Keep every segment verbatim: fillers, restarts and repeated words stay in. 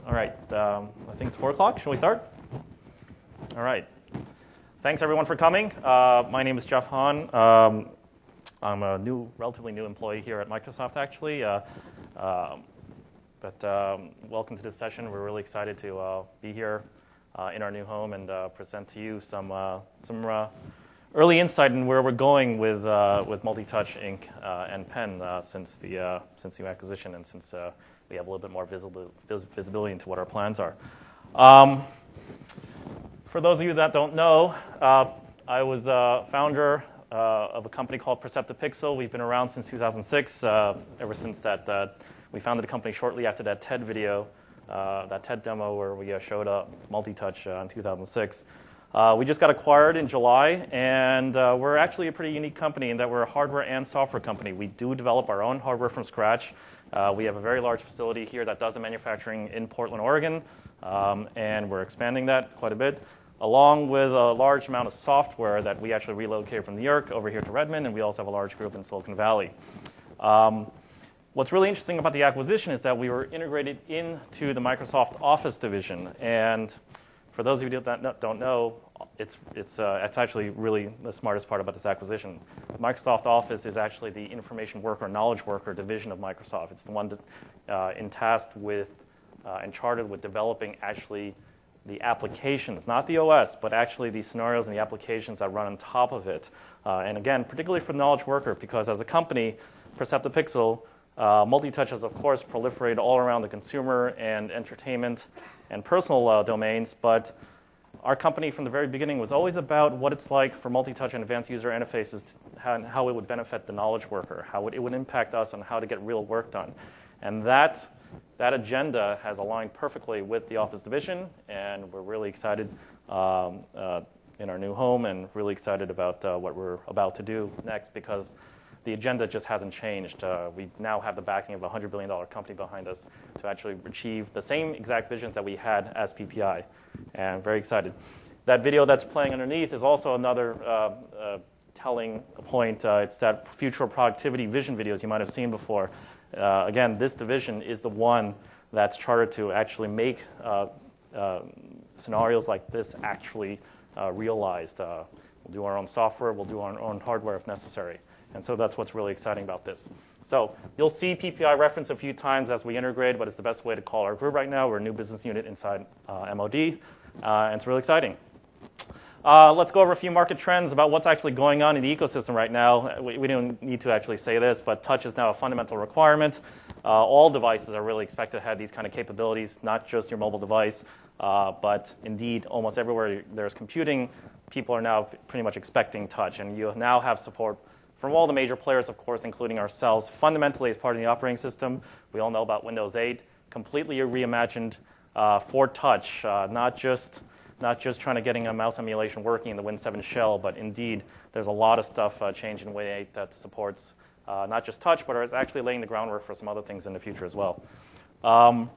All right, um, I think it's four o'clock. Shall we start? All right. Thanks everyone for coming. Uh, my name is Jeff Hahn. Um, I'm a new, relatively new employee here at Microsoft, actually. Uh, um, but um, welcome to this session. We're really excited to uh, be here uh, in our new home and uh, present to you some uh, some uh, early insight in where we're going with uh, with Multitouch Incorporated. Uh, and Penn uh, since the uh, since the acquisition and since uh, we have a little bit more visible, visibility into what our plans are. Um, for those of you that don't know, uh, I was a founder uh, of a company called Perceptive Pixel. We've been around since two thousand six. Uh, ever since that, uh, we founded the company shortly after that TED video, uh, that TED demo where we uh, showed up Multitouch uh, in two thousand six. Uh, we just got acquired in July, and uh, we're actually a pretty unique company in that we're a hardware and software company. We do develop our own hardware from scratch. Uh, we have a very large facility here that does the manufacturing in Portland, Oregon, um, and we're expanding that quite a bit, along with a large amount of software that we actually relocated from New York over here to Redmond, and we also have a large group in Silicon Valley. Um, what's really interesting about the acquisition is that we were integrated into the Microsoft Office division, and for those of you that don't know, it's, it's, uh, it's actually really the smartest part about this acquisition. Microsoft Office is actually the information worker, knowledge worker division of Microsoft. It's the one that uh, in tasked with uh, and chartered with developing actually the applications, not the O S, but actually the scenarios and the applications that run on top of it. Uh, and again, particularly for the knowledge worker, because as a company, Perceptive Pixel, uh, Multitouch has, of course, proliferated all around the consumer and entertainment and personal uh, domains, but our company from the very beginning was always about what it's like for multi-touch and advanced user interfaces, to, how, how it would benefit the knowledge worker, how it, it would impact us on how to get real work done. And that, that agenda has aligned perfectly with the Office division, and we're really excited um, uh, in our new home and really excited about uh, what we're about to do next, because the agenda just hasn't changed. Uh, we now have the backing of a one hundred billion dollars company behind us to actually achieve the same exact visions that we had as P P I. And I'm very excited. That video that's playing underneath is also another uh, uh, telling point. Uh, it's that future productivity vision videos you might have seen before. Uh, again, this division is the one that's chartered to actually make uh, uh, scenarios like this actually uh, realized. Uh, we'll do our own software. We'll do our own hardware if necessary. And so that's what's really exciting about this. So you'll see P P I referenced a few times as we integrate, but it's the best way to call our group right now. We're a new business unit inside uh, M O D, uh, and it's really exciting. Uh, let's go over a few market trends about what's actually going on in the ecosystem right now. We, we don't need to actually say this, but touch is now a fundamental requirement. Uh, all devices are really expected to have these kind of capabilities, not just your mobile device, uh, but indeed almost everywhere there's computing, people are now pretty much expecting touch, and you now have support from all the major players, of course, including ourselves. Fundamentally, as part of the operating system, we all know about Windows eight, completely reimagined uh, for touch, uh, not just not just trying to getting a mouse emulation working in the Win seven shell, but indeed, there's a lot of stuff uh, changed in Win eight that supports uh, not just touch, but is actually laying the groundwork for some other things in the future as well. Um,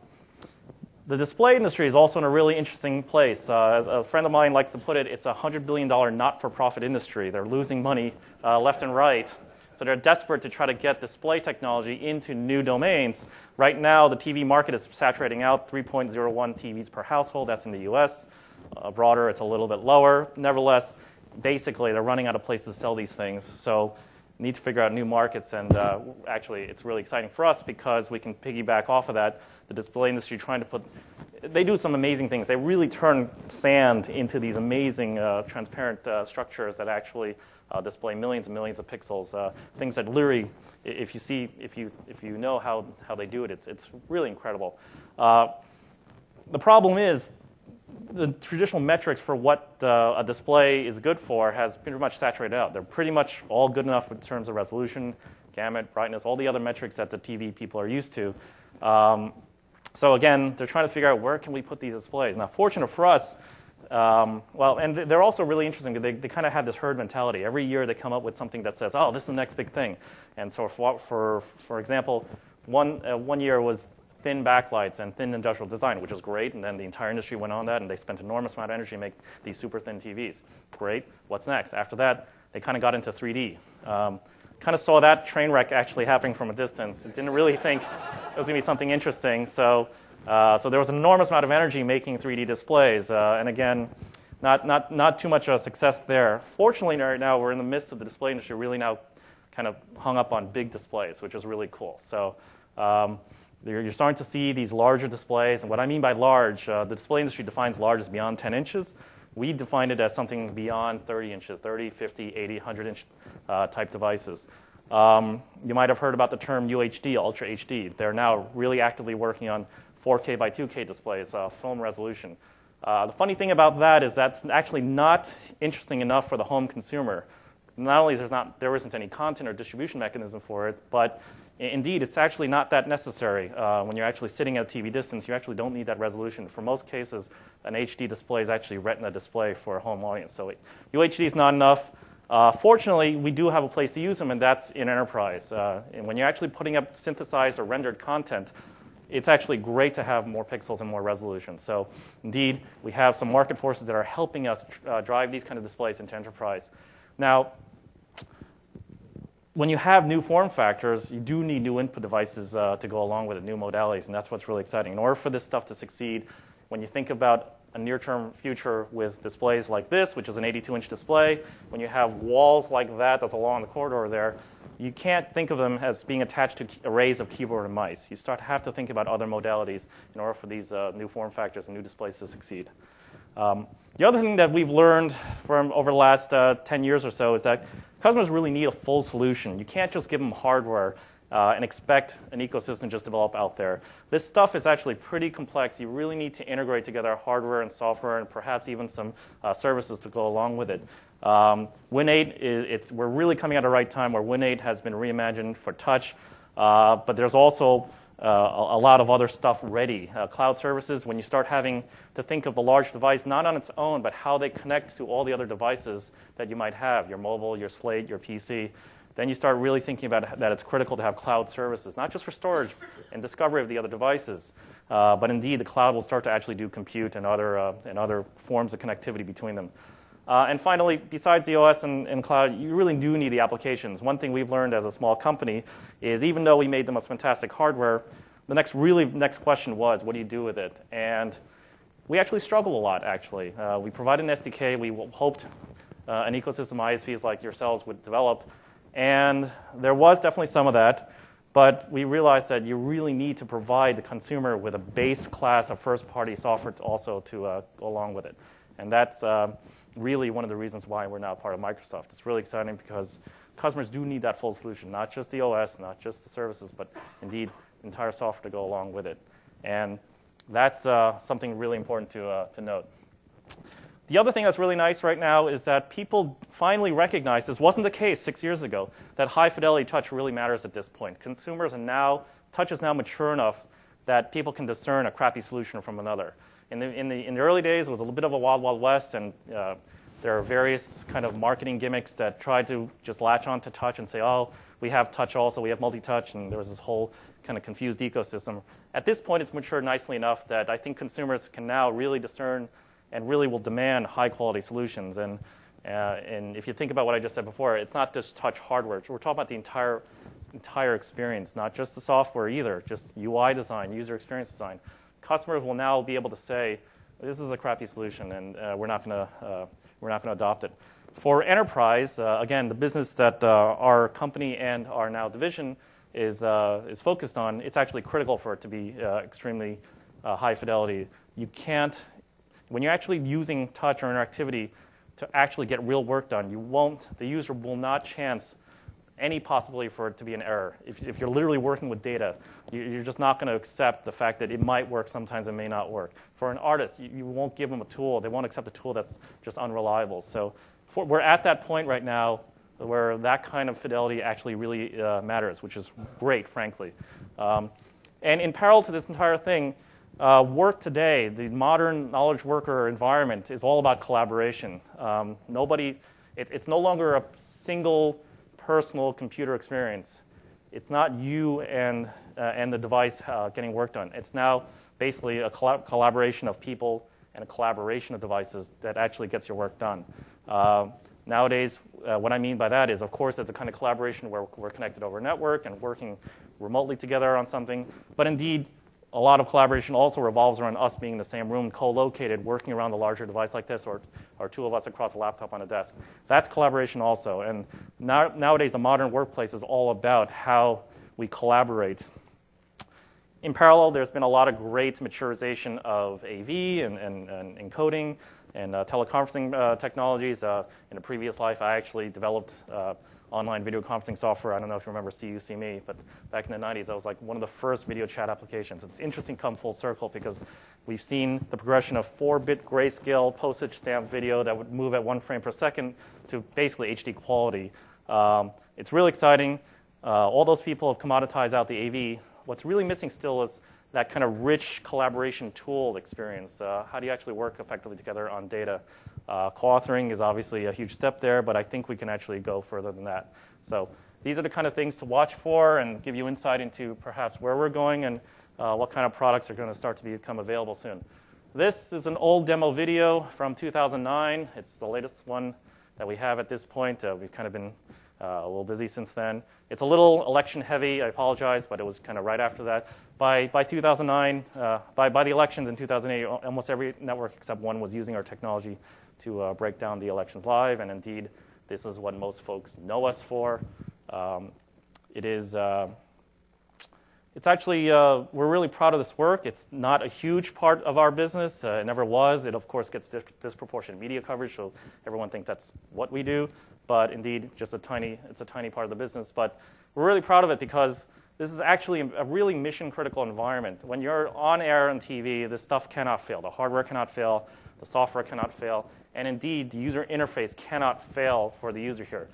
The display industry is also in a really interesting place. Uh, as a friend of mine likes to put it, it's a one hundred billion dollars not-for-profit industry. They're losing money uh, left and right. So they're desperate to try to get display technology into new domains. Right now, the T V market is saturating out, three point zero one T Vs per household. That's in the U S. Uh, broader, it's a little bit lower. Nevertheless, basically, they're running out of places to sell these things. So need to figure out new markets. And uh, actually, it's really exciting for us because we can piggyback off of that. The display industry trying to put, they do some amazing things. They really turn sand into these amazing uh, transparent uh, structures that actually uh, display millions and millions of pixels. Uh, things that literally, if you see, if you if you know how how they do it, it's it's really incredible. Uh, the problem is the traditional metrics for what uh, a display is good for has pretty much saturated out. They're pretty much all good enough in terms of resolution, gamut, brightness, all the other metrics that the T V people are used to. Um, So again, they're trying to figure out where can we put these displays. Now, fortunate for us, um, well, and they're also really interesting. They, they kind of have this herd mentality. Every year they come up with something that says, oh, this is the next big thing. And so for, for, for example, one, uh, one year was thin backlights and thin industrial design, which was great. And then the entire industry went on that, and they spent an enormous amount of energy to make these super thin T Vs. Great. What's next? After that, they kind of got into three D. Um, kind of saw that train wreck actually happening from a distance. Didn't really think it was going to be something interesting. So Uh, so there was an enormous amount of energy making three D displays. Uh, and again, not, not, not too much uh, success there. Fortunately, right now, we're in the midst of the display industry really now kind of hung up on big displays, which is really cool. So um, you're starting to see these larger displays. And what I mean by large, uh, the display industry defines large as beyond ten inches. We define it as something beyond thirty inches, thirty, fifty, eighty, one hundred inch uh, type devices. Um, you might have heard about the term U H D, Ultra H D. They're now really actively working on four K by two K displays, uh, film resolution. Uh, the funny thing about that is that's actually not interesting enough for the home consumer. Not only is there not there isn't any content or distribution mechanism for it, but indeed it's actually not that necessary. Uh, when you're actually sitting at a T V distance, you actually don't need that resolution. For most cases, an H D display is actually Retina display for a home audience. So U H D is not enough. Uh, fortunately, we do have a place to use them, and that's in enterprise. Uh, and when you're actually putting up synthesized or rendered content, it's actually great to have more pixels and more resolution. So indeed, we have some market forces that are helping us uh, drive these kind of displays into enterprise. Now, when you have new form factors, you do need new input devices uh, to go along with it, new modalities, and that's what's really exciting. In order for this stuff to succeed, when you think about a near-term future with displays like this, which is an eighty-two inch display, when you have walls like that that's along the corridor there, you can't think of them as being attached to arrays of keyboard and mice. You start to have to think about other modalities in order for these uh, new form factors and new displays to succeed. Um, the other thing that we've learned from over the last uh, ten years or so is that customers really need a full solution. You can't just give them hardware uh, and expect an ecosystem to just develop out there. This stuff is actually pretty complex. You really need to integrate together hardware and software and perhaps even some uh, services to go along with it. Um, Win eight, is, it's, we're really coming at the right time where Win eight has been reimagined for touch, uh, but there's also uh, a, a lot of other stuff ready. Uh, cloud services, when you start having to think of the large device not on its own, but how they connect to all the other devices that you might have, your mobile, your Slate, your P C, then you start really thinking about that it's critical to have cloud services, not just for storage and discovery of the other devices, uh, but indeed the cloud will start to actually do compute and other, uh, and other forms of connectivity between them. Uh, and finally, besides the O S and, and cloud, you really do need the applications. One thing we've learned as a small company is even though we made the most fantastic hardware, the next really next question was, what do you do with it? And we actually struggle a lot, actually. Uh, we provided an S D K. We hoped uh, an ecosystem I S Ps like yourselves would develop. And there was definitely some of that. But we realized that you really need to provide the consumer with a base class of first-party software to also to uh, go along with it. And that's uh, really one of the reasons why we're now part of Microsoft. It's really exciting because customers do need that full solution, not just the O S, not just the services, but indeed the entire software to go along with it. And that's uh, something really important to, uh, to note. The other thing that's really nice right now is that people finally recognize, this wasn't the case six years ago, that high-fidelity touch really matters at this point. Consumers are now, touch is now mature enough that people can discern a crappy solution from another. In the, in the, in the early days, it was a little bit of a wild, wild west, and uh, there are various kind of marketing gimmicks that tried to just latch on to touch and say, oh, we have touch also, we have multi-touch, and there was this whole kind of confused ecosystem. At this point, it's matured nicely enough that I think consumers can now really discern and really will demand high-quality solutions. And, uh, and if you think about what I just said before, it's not just touch hardware. We're talking about the entire, entire experience, not just the software either, just U I design, user experience design. Customers will now be able to say, this is a crappy solution, and uh, we're not going to uh, we're not going to adopt it. For enterprise, uh, again, the business that uh, our company and our now division is uh, is focused on, it's actually critical for it to be uh, extremely uh, high fidelity. You can't, when you're actually using touch or interactivity to actually get real work done, you won't, the user will not chance any possibility for it to be an error. If, if you're literally working with data, you, you're just not going to accept the fact that it might work, sometimes it may not work. For an artist, you, you won't give them a tool. They won't accept a tool that's just unreliable. So for, we're at that point right now where that kind of fidelity actually really uh, matters, which is great, frankly. Um, and in parallel to this entire thing, uh, work today, the modern knowledge worker environment is all about collaboration. Um, nobody, it, it's no longer a single personal computer experience. It's not you and, uh, and the device uh, getting work done. It's now basically a collab collaboration of people and a collaboration of devices that actually gets your work done. Uh, nowadays, uh, what I mean by that is, of course, it's a kind of collaboration where we're connected over a network and working remotely together on something. But indeed, a lot of collaboration also revolves around us being in the same room, co-located, working around a larger device like this, or, or two of us across a laptop on a desk. That's collaboration also. And now, nowadays, the modern workplace is all about how we collaborate. In parallel, there's been a lot of great maturization of A V and, and, and encoding and uh, teleconferencing uh, technologies. Uh, in a previous life, I actually developed uh, online video conferencing software. I don't know if you remember See You, See Me, but back in the nineties, that was like one of the first video chat applications. It's interesting to come full circle because we've seen the progression of four-bit grayscale postage stamp video that would move at one frame per second to basically H D quality. Um, it's really exciting. Uh, all those people have commoditized out the A V. What's really missing still is that kind of rich collaboration tool experience. Uh, how do you actually work effectively together on data? Uh, co-authoring is obviously a huge step there, but I think we can actually go further than that. So these are the kind of things to watch for and give you insight into perhaps where we're going and uh, what kind of products are going to start to become available soon. This is an old demo video from two thousand nine. It's the latest one that we have at this point. Uh, we've kind of been uh, a little busy since then. It's a little election heavy, I apologize, but it was kind of right after that. By, by two thousand nine, uh, by, by the elections in two thousand eight, almost every network except one was using our technology to uh, break down the elections live, and indeed, this is what most folks know us for. Um, it is, uh, it's actually, uh, we're really proud of this work. It's not a huge part of our business. Uh, it never was. It, of course, gets dis disproportionate media coverage, so everyone thinks that's what we do. But indeed, just a tiny, it's a tiny part of the business. But we're really proud of it because this is actually a really mission-critical environment. When you're on air on T V, this stuff cannot fail. The hardware cannot fail. The software cannot fail. And indeed, the user interface cannot fail for the user here.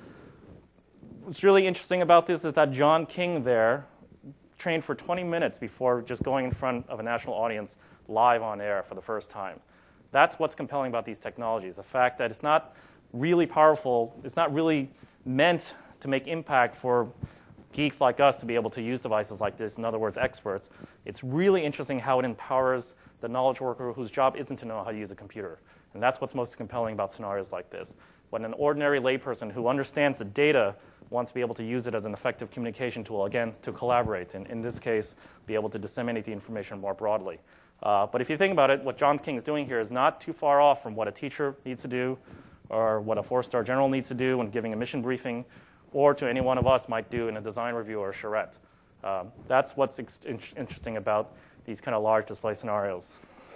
What's really interesting about this is that John King there trained for twenty minutes before just going in front of a national audience live on air for the first time. That's what's compelling about these technologies, the fact that it's not really powerful, it's not really meant to make impact for geeks like us to be able to use devices like this, in other words, experts. It's really interesting how it empowers the knowledge worker whose job isn't to know how to use a computer. And that's what's most compelling about scenarios like this. When an ordinary layperson who understands the data wants to be able to use it as an effective communication tool, again, to collaborate, and in this case, be able to disseminate the information more broadly. Uh, but if you think about it, what John King is doing here is not too far off from what a teacher needs to do, or what a four-star general needs to do when giving a mission briefing, or to any one of us might do in a design review or a charrette. Um, that's what's in interesting about these kind of large display scenarios.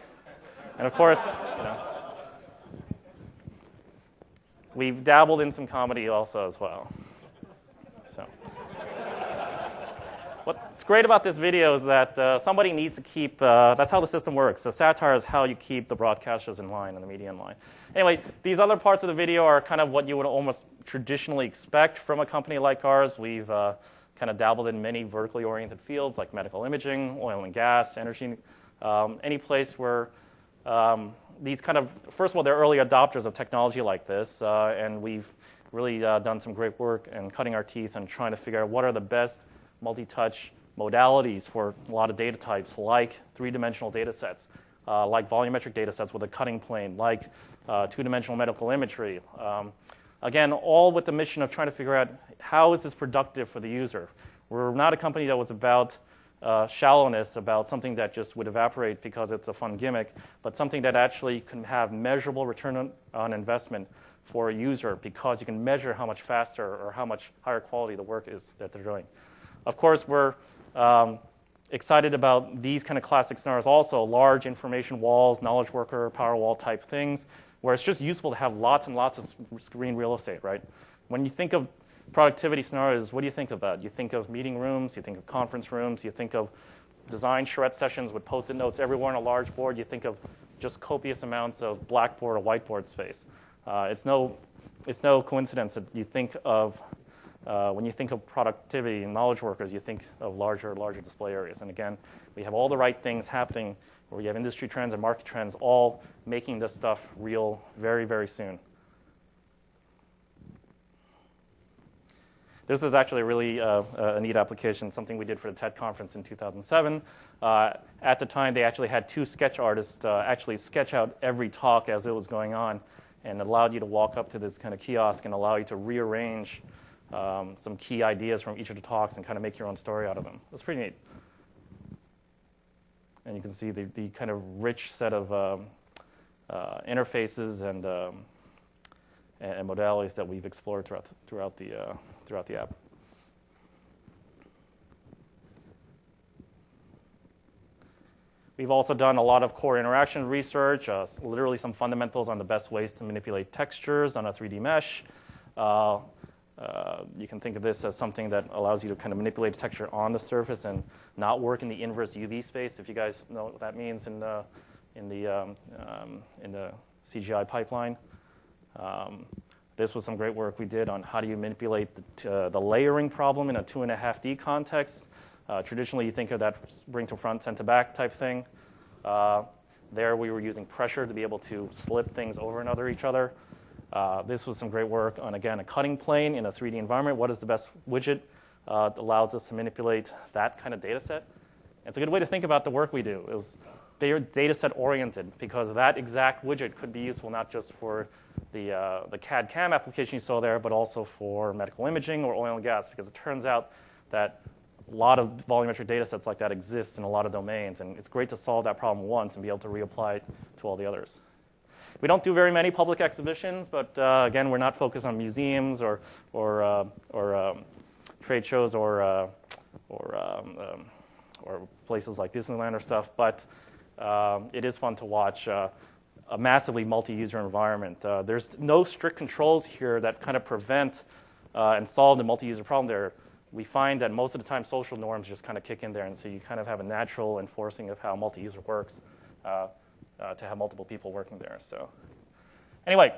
And of course, you know, we've dabbled in some comedy also as well. So, what's great about this video is that uh, somebody needs to keep, uh, that's how the system works. So satire is how you keep the broadcasters in line and the media in line. Anyway, these other parts of the video are kind of what you would almost traditionally expect from a company like ours. We've uh, kind of dabbled in many vertically oriented fields like medical imaging, oil and gas, energy, um, any place where um, these kind of, first of all, they're early adopters of technology like this, uh, and we've really uh, done some great work in cutting our teeth and trying to figure out what are the best multi-touch modalities for a lot of data types, like three-dimensional data sets, uh, like volumetric data sets with a cutting plane, like uh, two-dimensional medical imagery. Um, again, all with the mission of trying to figure out how is this productive for the user. We're not a company that was about uh, shallowness, about something that just would evaporate because it's a fun gimmick, but something that actually can have measurable return on, on investment for a user because you can measure how much faster or how much higher quality the work is that they're doing. Of course, we're um, excited about these kind of classic scenarios also, large information walls, knowledge worker, power wall type things, where it's just useful to have lots and lots of screen real estate, right? When you think of productivity scenarios, what do you think about? You think of meeting rooms, you think of conference rooms, you think of design charrette sessions with post-it notes everywhere on a large board, you think of just copious amounts of blackboard or whiteboard space. Uh, it's, no, it's no coincidence that you think of Uh, when you think of productivity and knowledge workers, you think of larger and larger display areas. And again, we have all the right things happening where we have industry trends and market trends all making this stuff real very, very soon. This is actually a really uh, a neat application, something we did for the TED conference in two thousand seven. Uh, at the time, they actually had two sketch artists uh, actually sketch out every talk as it was going on, and it allowed you to walk up to this kind of kiosk and allow you to rearrange Um, some key ideas from each of the talks and kind of make your own story out of them. That's pretty neat. and you can see the, the kind of rich set of um, uh, interfaces and, um, and, and modalities that we've explored throughout the, throughout the, uh, throughout the app. We've also done a lot of core interaction research, uh, literally some fundamentals on the best ways to manipulate textures on a three D mesh. Uh, uh, you can think of this as something that allows you to kind of manipulate texture on the surface and not work in the inverse U V space, if you guys know what that means in the, in the, um, um, in the C G I pipeline. Um, this was some great work we did on how do you manipulate the, uh, the layering problem in a two and a half D context. Uh, traditionally, you think of that bring to front, send to back type thing. Uh, there, we were using pressure to be able to slip things over and under each other. Uh, this was some great work on, again, a cutting plane in a three D environment. What is the best widget uh, that allows us to manipulate that kind of data set? And it's a good way to think about the work we do. It was data set oriented because that exact widget could be useful not just for the, uh, the C A D C A M application you saw there, but also for medical imaging or oil and gas, because it turns out that a lot of volumetric data sets like that exist in a lot of domains, and it's great to solve that problem once and be able to reapply it to all the others. We don't do very many public exhibitions, but uh, again, we're not focused on museums or, or, uh, or um, trade shows or, uh, or, um, um, or places like Disneyland or stuff, but um, it is fun to watch uh, a massively multi-user environment. Uh, there's no strict controls here that kind of prevent uh, and solve the multi-user problem there. We find that most of the time social norms just kind of kick in there, and so you kind of have a natural enforcing of how multi-user works uh, uh, to have multiple people working there. So anyway,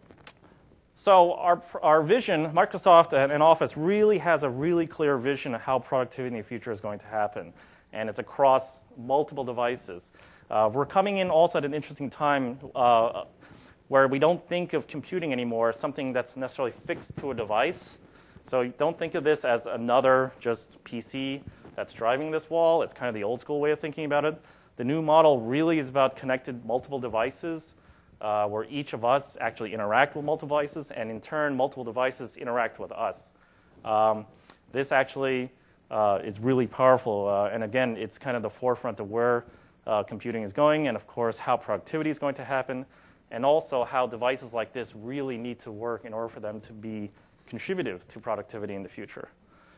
so our, our vision, Microsoft and, and Office really has a really clear vision of how productivity in the future is going to happen, and it's across multiple devices. Uh, we're coming in also at an interesting time uh, where we don't think of computing anymore as something that's necessarily fixed to a device. So don't think of this as another just P C that's driving this wall. It's kind of the old school way of thinking about it. The new model really is about connected multiple devices uh, where each of us actually interact with multiple devices, and in turn, multiple devices interact with us. Um, this actually uh, is really powerful. Uh, and again, it's kind of the forefront of where uh, computing is going, and of course, how productivity is going to happen, and also how devices like this really need to work in order for them to be contributive to productivity in the future.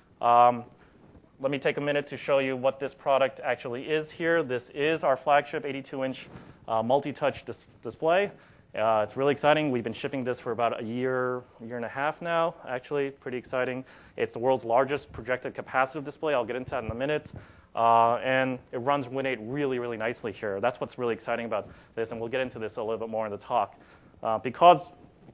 Um, let me take a minute to show you what this product actually is here. This is our flagship eighty-two inch uh, multi-touch dis display. Uh, it's really exciting. We've been shipping this for about a year, year and a half now, actually. Pretty exciting. It's the world's largest projected capacitive display. I'll get into that in a minute. Uh, and it runs Win eight really, really nicely here. That's what's really exciting about this, and we'll get into this a little bit more in the talk. Uh, because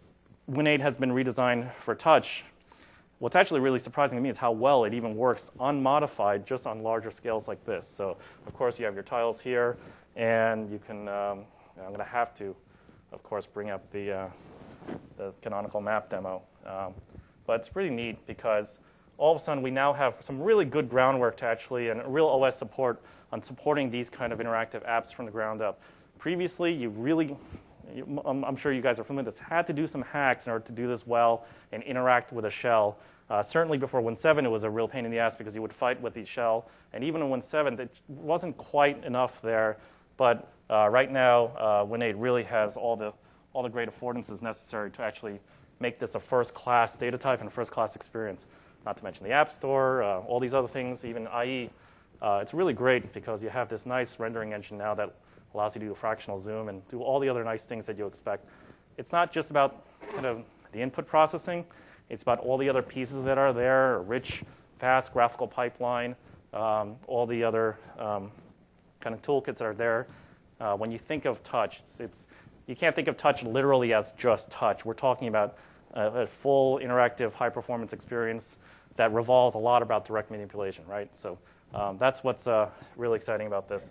Win eight has been redesigned for touch, what's actually really surprising to me is how well it even works unmodified just on larger scales like this. So, of course, you have your tiles here, and you can, um, I'm going to have to, of course, bring up the, uh, the canonical map demo. Um, but it's pretty neat because all of a sudden we now have some really good groundwork to actually, and real O S support on supporting these kind of interactive apps from the ground up. Previously, you really, I'm sure you guys are familiar with this, had to do some hacks in order to do this well and interact with a shell. Uh, certainly before Win seven, it was a real pain in the ass because you would fight with the shell. And even in Win seven, it wasn't quite enough there. But uh, right now, uh, Win eight really has all the, all the great affordances necessary to actually make this a first-class data type and a first-class experience. Not to mention the App Store, uh, all these other things, even I E. Uh, it's really great because you have this nice rendering engine now that allows you to do a fractional zoom and do all the other nice things that you expect. It's not just about kind of the input processing. It's about all the other pieces that are there, a rich, fast graphical pipeline, um, all the other um, kind of toolkits that are there. Uh, when you think of touch, it's, it's, you can't think of touch literally as just touch. We're talking about a, a full interactive high-performance experience that revolves a lot about direct manipulation, right? So um, that's what's uh, really exciting about this.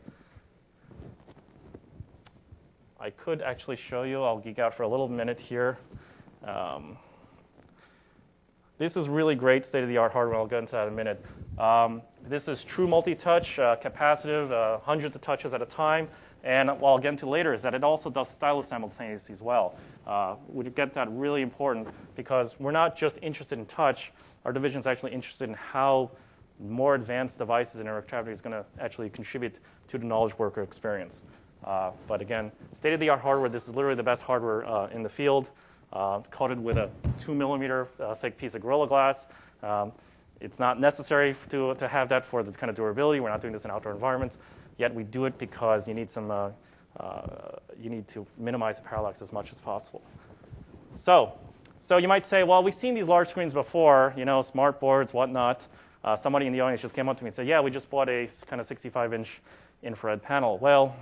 I could actually show you. I'll geek out for a little minute here. Um, this is really great state-of-the-art hardware. I'll get into that in a minute. Um, this is true multi-touch, uh, capacitive, uh, hundreds of touches at a time. And what I'll get into later is that it also does stylus simultaneously as well. Uh, we get that really important because we're not just interested in touch. Our division is actually interested in how more advanced devices and interactivity is going to actually contribute to the knowledge worker experience. Uh, but again, state-of-the-art hardware. This is literally the best hardware uh, in the field. Uh, coated with a two millimeter uh, thick piece of Gorilla Glass. Um, it's not necessary to, to have that for this kind of durability. We're not doing this in outdoor environments. Yet we do it because you need some, uh, uh, you need to minimize the parallax as much as possible. So, so you might say, well, we've seen these large screens before, you know, smart boards, whatnot. Uh, somebody in the audience just came up to me and said, yeah, we just bought a kind of sixty-five inch infrared panel. Well,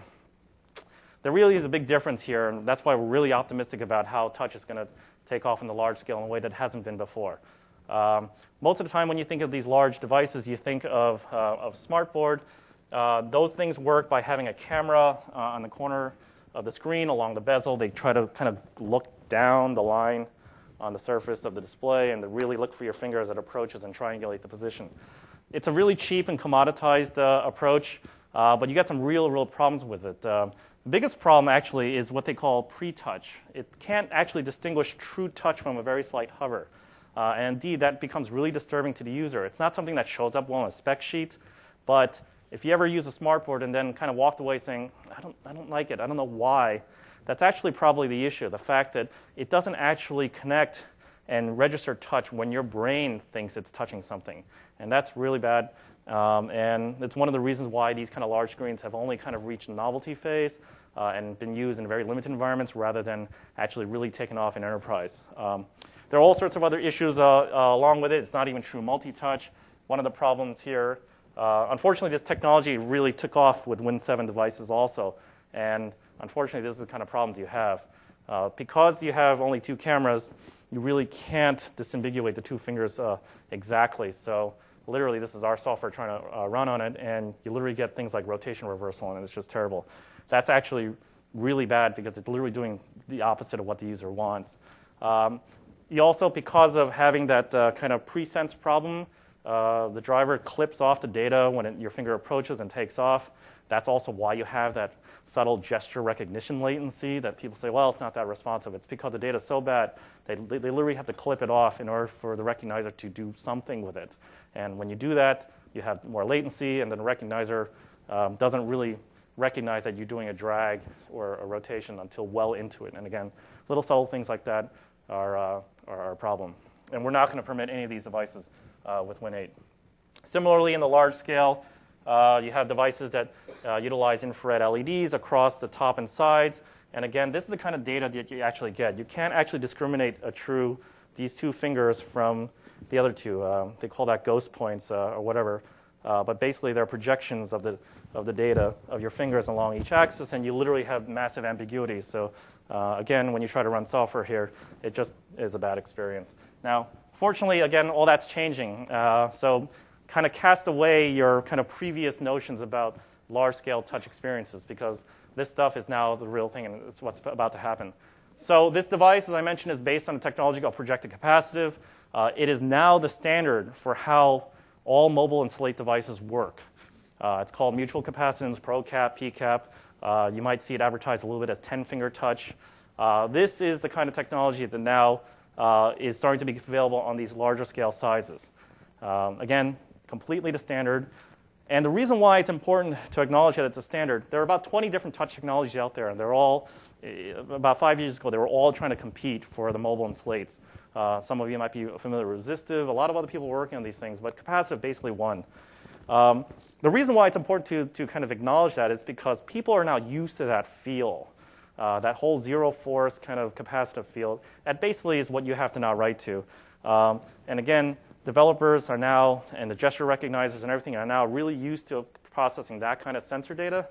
there really is a big difference here, and that's why we're really optimistic about how touch is going to take off in the large scale in a way that hasn't been before. Um, most of the time when you think of these large devices, you think of, uh, of smartboard. Uh, those things work by having a camera uh, on the corner of the screen along the bezel. They try to kind of look down the line on the surface of the display and to really look for your finger as it approaches and triangulate the position. It's a really cheap and commoditized uh, approach, uh, but you got some real, real problems with it. Uh, The biggest problem, actually, is what they call pre-touch. It can't actually distinguish true touch from a very slight hover. Uh, and indeed, that becomes really disturbing to the user. It's not something that shows up well on a spec sheet, but if you ever use a smartboard and then kind of walked away saying, I don't, I don't like it, I don't know why, that's actually probably the issue, the fact that it doesn't actually connect and register touch when your brain thinks it's touching something. And that's really bad. Um, and it's one of the reasons why these kind of large screens have only kind of reached the novelty phase uh, and been used in very limited environments rather than actually really taken off in enterprise. Um, there are all sorts of other issues uh, uh, along with it. It's not even true multi-touch. One of the problems here, uh, unfortunately, this technology really took off with Win seven devices also. And unfortunately, this is the kind of problems you have. Uh, because you have only two cameras, you really can't disambiguate the two fingers uh, exactly. So literally, this is our software trying to uh, run on it, and you literally get things like rotation reversal, and it's just terrible. That's actually really bad because it's literally doing the opposite of what the user wants. Um, you also, because of having that uh, kind of pre-sense problem, uh, the driver clips off the data when it, your finger approaches and takes off. That's also why you have that subtle gesture recognition latency that people say, well, it's not that responsive. It's because the data is so bad, they, they literally have to clip it off in order for the recognizer to do something with it. And when you do that, you have more latency, and then the recognizer um, doesn't really recognize that you're doing a drag or a rotation until well into it. And again, little subtle things like that are, uh, are a problem. And we're not going to permit any of these devices uh, with Win eight. Similarly, in the large scale, uh, you have devices that uh, utilize infrared L E Ds across the top and sides. And again, this is the kind of data that you actually get. You can't actually discriminate a true, these two fingers from the other two. Uh, they call that ghost points uh, or whatever. Uh, but basically, they're projections of the, of the data of your fingers along each axis, and you literally have massive ambiguity. So uh, again, when you try to run software here, it just is a bad experience. Now, fortunately, again, all that's changing. Uh, so kind of cast away your kind of previous notions about large-scale touch experiences, because this stuff is now the real thing, and it's what's about to happen. So this device, as I mentioned, is based on a technology called projected capacitive. Uh, it is now the standard for how all mobile and slate devices work. Uh, it's called mutual capacitance, ProCap, P CAP. Uh, you might see it advertised a little bit as ten-finger touch. Uh, this is the kind of technology that now uh, is starting to be available on these larger scale sizes. Um, again, completely the standard. And the reason why it's important to acknowledge that it's a standard, there are about twenty different touch technologies out there, and they're all, about five years ago, they were all trying to compete for the mobile and slates. Uh, some of you might be familiar with resistive. A lot of other people were working on these things, but capacitive basically won. Um, the reason why it's important to, to kind of acknowledge that is because people are now used to that feel, uh, that whole zero force kind of capacitive feel. That basically is what you have to now write to. Um, and again, developers are now, and the gesture recognizers and everything are now really used to processing that kind of sensor data.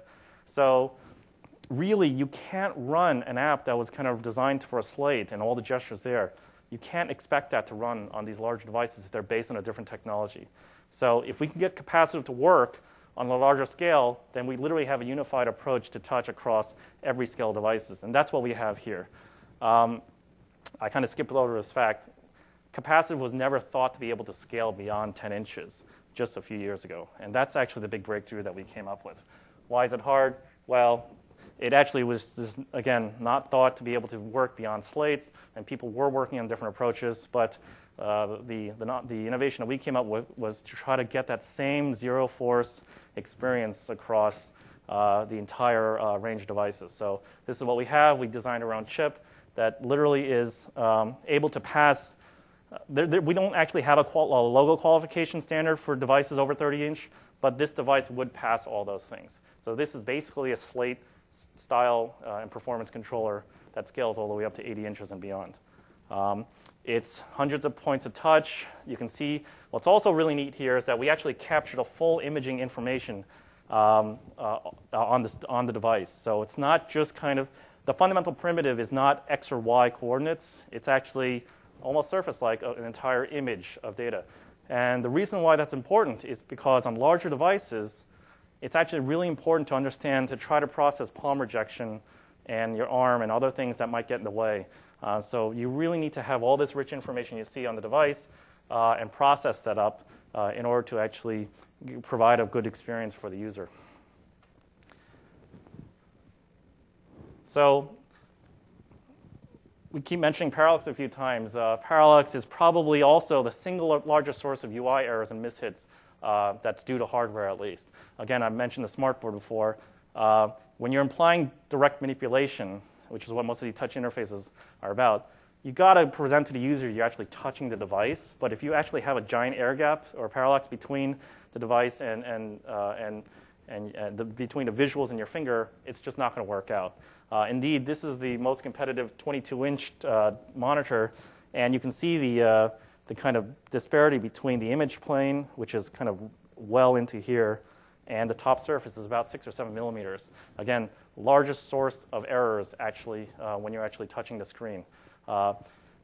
So really, you can't run an app that was kind of designed for a slate and all the gestures there. You can't expect that to run on these large devices if they're based on a different technology. So if we can get capacitive to work on a larger scale, then we literally have a unified approach to touch across every scale of devices. And that's what we have here. Um, I kind of skipped over this fact. Capacitive was never thought to be able to scale beyond ten inches just a few years ago. And that's actually the big breakthrough that we came up with. Why is it hard? Well, it actually was, just, again, not thought to be able to work beyond slates, and people were working on different approaches, but uh, the, the, not, the innovation that we came up with was to try to get that same zero force experience across uh, the entire uh, range of devices. So this is what we have. We designed our own chip that literally is um, able to pass. Uh, there, there, we don't actually have a, qual- a logo qualification standard for devices over thirty inch, but this device would pass all those things. So this is basically a slate style uh, and performance controller that scales all the way up to eighty inches and beyond. Um, it's hundreds of points of touch. You can see what's also really neat here is that we actually captured a full imaging information um, uh, on, this, on the device. So it's not just kind of, the fundamental primitive is not X or Y coordinates. It's actually almost surface-like an entire image of data. And the reason why that's important is because on larger devices, it's actually really important to understand to try to process palm rejection and your arm and other things that might get in the way. Uh, so you really need to have all this rich information you see on the device uh, and process that up uh, in order to actually provide a good experience for the user. So we keep mentioning parallax a few times. Uh, parallax is probably also the single largest source of U I errors and mishits uh, that's due to hardware at least. Again, I mentioned the smartboard before. Uh, when you're implying direct manipulation, which is what most of these touch interfaces are about, you got to present to the user you're actually touching the device. But if you actually have a giant air gap or parallax between the device and, and, uh, and, and, and the, between the visuals and your finger, it's just not going to work out. Uh, indeed, this is the most competitive twenty-two inch uh, monitor, and you can see the, uh, the kind of disparity between the image plane, which is kind of well into here, and the top surface is about six or seven millimeters. Again, largest source of errors actually uh, when you're actually touching the screen. Uh,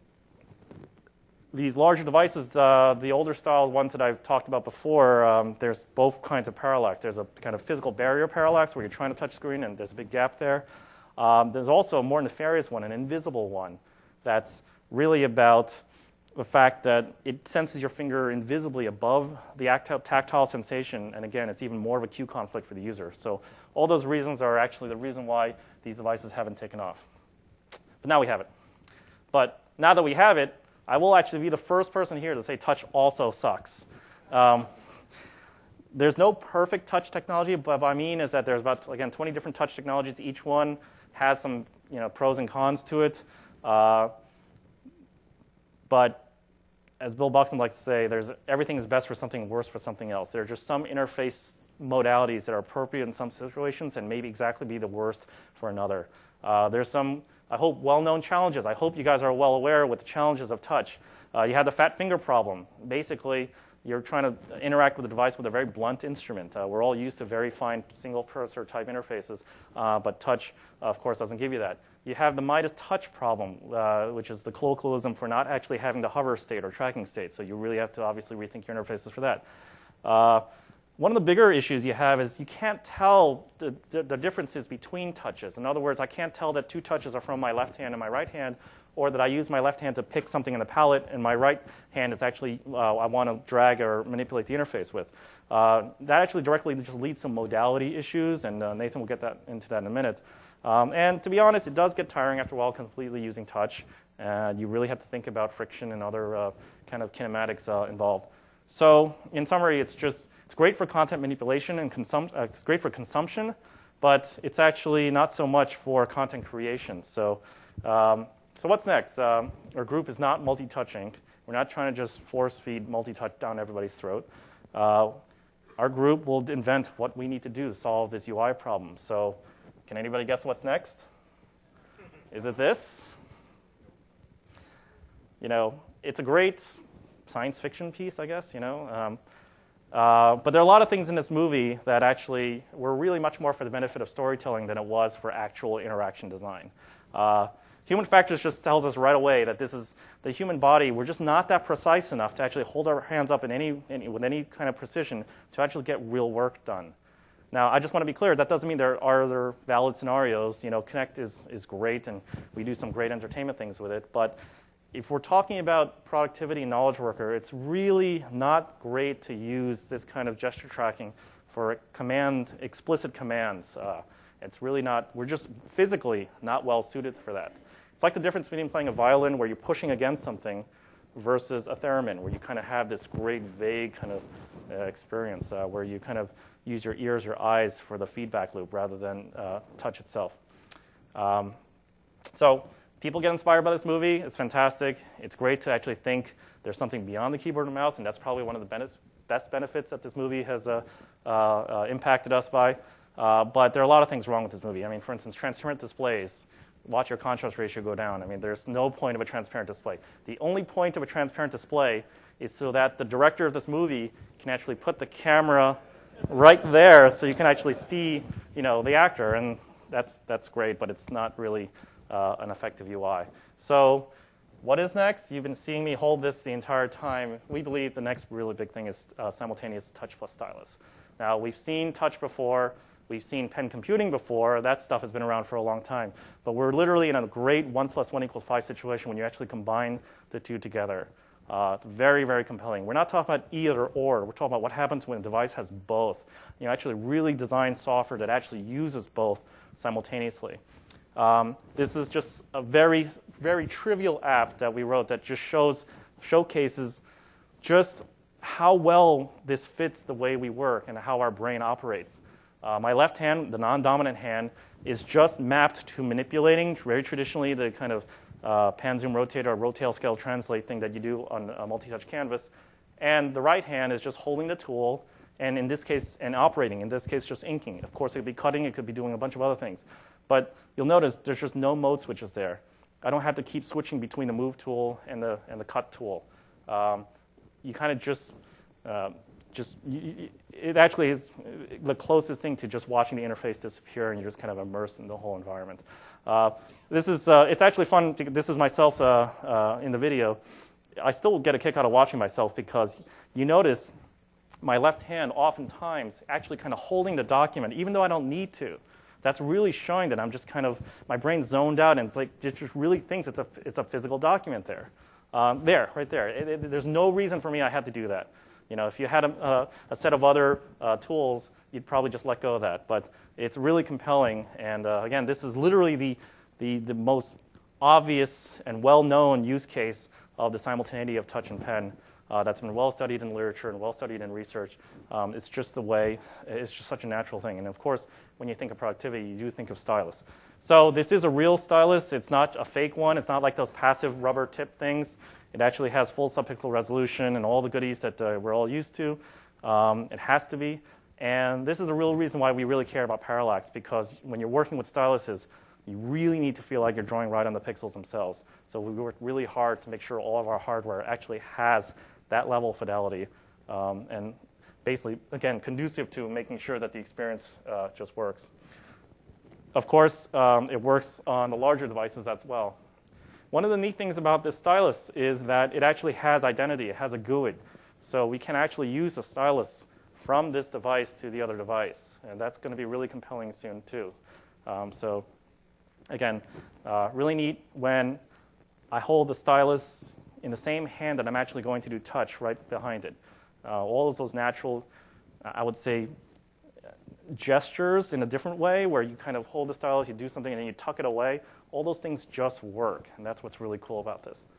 these larger devices, uh, the older style ones that I've talked about before, um, there's both kinds of parallax. There's a kind of physical barrier parallax where you're trying to touch screen and there's a big gap there. Um, there's also a more nefarious one, an invisible one, that's really about the fact that it senses your finger invisibly above the tactile sensation, and again, it's even more of a Q conflict for the user. So all those reasons are actually the reason why these devices haven't taken off. But now we have it. But now that we have it, I will actually be the first person here to say touch also sucks. Um, there's no perfect touch technology, but what I mean is that there's about, again, twenty different touch technologies. Each one has some you know, pros and cons to it. Uh, but as Bill Buxton likes to say, there's, everything is best for something, worse for something else. There are just some interface modalities that are appropriate in some situations and maybe exactly be the worst for another. Uh, there's some, I hope, well-known challenges. I hope you guys are well aware with the challenges of touch. Uh, you have the fat finger problem. Basically, you're trying to interact with the device with a very blunt instrument. Uh, we're all used to very fine single cursor type interfaces, uh, but touch, uh, of course, doesn't give you that. You have the Midas touch problem, uh, which is the colloquialism for not actually having the hover state or tracking state. So you really have to obviously rethink your interfaces for that. Uh, one of the bigger issues you have is you can't tell the, the, the differences between touches. In other words, I can't tell that two touches are from my left hand and my right hand, or that I use my left hand to pick something in the palette, and my right hand is actually uh, I want to drag or manipulate the interface with. Uh, that actually directly just leads to modality issues, and uh, Nathan will get that into that in a minute. Um, and to be honest, it does get tiring after a while completely using touch. And you really have to think about friction and other uh, kind of kinematics uh, involved. So in summary, it's just it's great for content manipulation and consum- uh, it's great for consumption, but it's actually not so much for content creation. So, um, so what's next? Um, our group is not multi-touching. We're not trying to just force feed multi-touch down everybody's throat. Uh, our group will invent what we need to do to solve this U I problem. So. Can anybody guess what's next? Is it this? You know, it's a great science fiction piece, I guess, you know. Um, uh, but there are a lot of things in this movie that actually were really much more for the benefit of storytelling than it was for actual interaction design. Uh, human factors just tells us right away that this is the human body. We're just not that precise enough to actually hold our hands up in any, any with any kind of precision to actually get real work done. Now, I just want to be clear, that doesn't mean there are other valid scenarios. You know, Kinect is, is great, and we do some great entertainment things with it. But if we're talking about productivity and knowledge worker, it's really not great to use this kind of gesture tracking for command, explicit commands. Uh, it's really not, we're just physically not well suited for that. It's like the difference between playing a violin where you're pushing against something versus a theremin where you kind of have this great vague kind of uh, experience uh, where you kind of use your ears, your eyes for the feedback loop rather than uh, touch itself. Um, so people get inspired by this movie. It's fantastic. It's great to actually think there's something beyond the keyboard and mouse, and that's probably one of the benef- best benefits that this movie has uh, uh, uh, impacted us by. Uh, but there are a lot of things wrong with this movie. I mean, for instance, transparent displays. Watch your contrast ratio go down. I mean, there's no point of a transparent display. The only point of a transparent display is so that the director of this movie can actually put the camera right there so you can actually see, you know, the actor, and that's that's great, but it's not really uh, an effective U I. So what is next? You've been seeing me hold this the entire time. We believe the next really big thing is uh, simultaneous touch plus stylus. Now, we've seen touch before. We've seen pen computing before. That stuff has been around for a long time. But we're literally in a great one plus one equals five situation when you actually combine the two together. Uh, it's very, very compelling. We're not talking about either or. We're talking about what happens when a device has both. You know, actually really design software that actually uses both simultaneously. Um, this is just a very, very trivial app that we wrote that just shows, showcases just how well this fits the way we work and how our brain operates. Uh, my left hand, the non-dominant hand, is just mapped to manipulating, very traditionally, the kind of uh, pan, zoom, rotate, or rotate, scale, translate thing that you do on a multi-touch canvas. And the right hand is just holding the tool, and in this case, and operating. In this case, just inking. Of course, it could be cutting. It could be doing a bunch of other things. But you'll notice there's just no mode switches there. I don't have to keep switching between the move tool and the and the cut tool. Um, you kind of just, uh, just you, it actually is the closest thing to just watching the interface disappear, and you're just kind of immersed in the whole environment. Uh, this is, uh, it's actually fun. This is myself uh, uh, in the video. I still get a kick out of watching myself because you notice my left hand oftentimes actually kind of holding the document, even though I don't need to. That's really showing that I'm just kind of, my brain's zoned out, and it's like, it just really thinks it's a, it's a physical document there. Um, there, right there. It, it, there's no reason for me I had to do that. You know, if you had a, a, a set of other uh, tools, you'd probably just let go of that. But it's really compelling. And uh, again, this is literally the, the, the most obvious and well-known use case of the simultaneity of touch and pen uh, that's been well-studied in literature and well-studied in research. Um, it's just the way, it's just such a natural thing. And of course, when you think of productivity, you do think of stylus. So this is a real stylus. It's not a fake one. It's not like those passive rubber tip things. It actually has full subpixel resolution and all the goodies that uh, we're all used to. Um, it has to be. And this is the real reason why we really care about parallax, because when you're working with styluses, you really need to feel like you're drawing right on the pixels themselves. So we work really hard to make sure all of our hardware actually has that level of fidelity. Um, and basically, again, conducive to making sure that the experience uh, just works. Of course, um, it works on the larger devices as well. One of the neat things about this stylus is that it actually has identity. It has a G U I D. So we can actually use the stylus from this device to the other device. And that's going to be really compelling soon, too. Um, so again, uh, really neat when I hold the stylus in the same hand that I'm actually going to do touch right behind it. Uh, all of those natural, I would say, gestures in a different way where you kind of hold the stylus, you do something, and then you tuck it away. All those things just work, and that's what's really cool about this.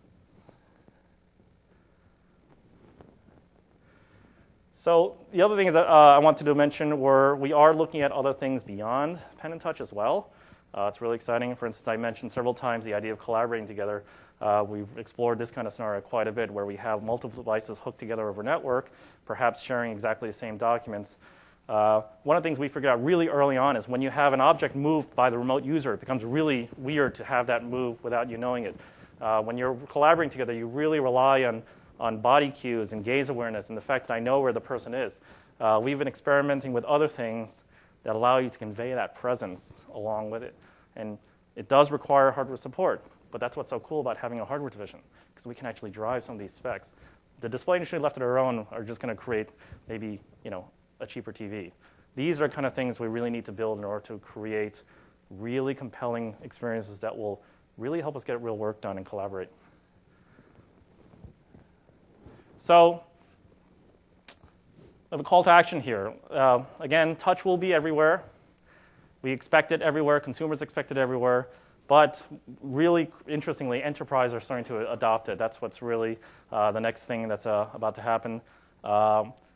So the other thing is that uh, I wanted to mention were we are looking at other things beyond pen and touch as well. Uh, it's really exciting. For instance, I mentioned several times the idea of collaborating together. Uh, we've explored this kind of scenario quite a bit where we have multiple devices hooked together over network, perhaps sharing exactly the same documents. Uh, one of the things we figured out really early on is when you have an object moved by the remote user, it becomes really weird to have that move without you knowing it. Uh, when you're collaborating together, you really rely on, on body cues and gaze awareness and the fact that I know where the person is. Uh, we've been experimenting with other things that allow you to convey that presence along with it. And it does require hardware support, but that's what's so cool about having a hardware division, because we can actually drive some of these specs. The display industry left to their own are just going to create maybe, you know, a cheaper T V. These are kind of things we really need to build in order to create really compelling experiences that will really help us get real work done and collaborate. So I have a call to action here. Uh, again, touch will be everywhere. We expect it everywhere. Consumers expect it everywhere. But really interestingly, enterprise are starting to adopt it. That's what's really uh, the next thing that's uh, about to happen. Um,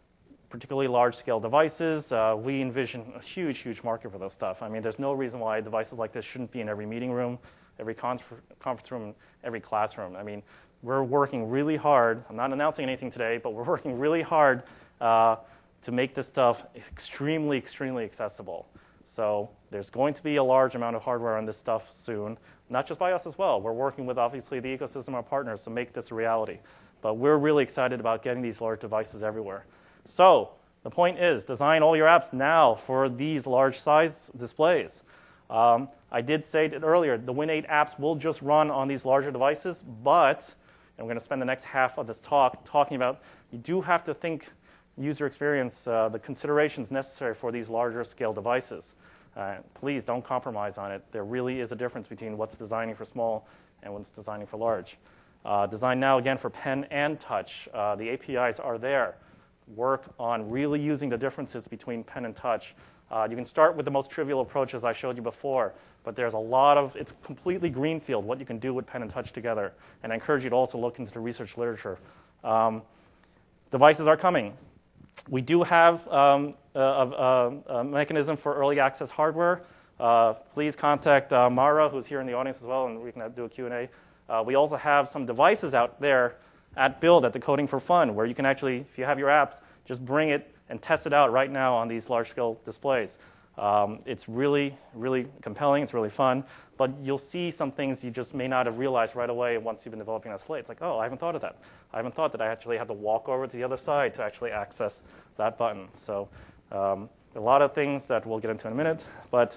particularly large-scale devices. Uh, we envision a huge, huge market for this stuff. I mean, there's no reason why devices like this shouldn't be in every meeting room, every confer- conference room, every classroom. I mean, we're working really hard. I'm not announcing anything today, but we're working really hard uh, to make this stuff extremely, extremely accessible. So there's going to be a large amount of hardware on this stuff soon, not just by us as well. We're working with, obviously, the ecosystem of partners to make this a reality. But we're really excited about getting these large devices everywhere. So the point is, design all your apps now for these large size displays. Um, I did say it earlier, the Win eight apps will just run on these larger devices, but, and we're going to spend the next half of this talk talking about, you do have to think user experience, uh, the considerations necessary for these larger scale devices. Uh, please don't compromise on it. There really is a difference between what's designing for small and what's designing for large. Uh, design now, again, for pen and touch. Uh, the A P Is are there. Work on really using the differences between pen and touch. Uh, you can start with the most trivial approaches I showed you before, but there's a lot of, it's completely greenfield what you can do with pen and touch together. And I encourage you to also look into the research literature. Um, devices are coming. We do have um, a, a, a mechanism for early access hardware. Uh, please contact uh, Mara, who's here in the audience as well, and we can do a Q and A. Uh, we also have some devices out there at Build, at the Coding for Fun, where you can actually, if you have your apps, just bring it and test it out right now on these large-scale displays. Um, it's really, really compelling. It's really fun. But you'll see some things you just may not have realized right away once you've been developing that slate. It's like, oh, I haven't thought of that. I haven't thought that I actually had to walk over to the other side to actually access that button. So um, a lot of things that we'll get into in a minute. But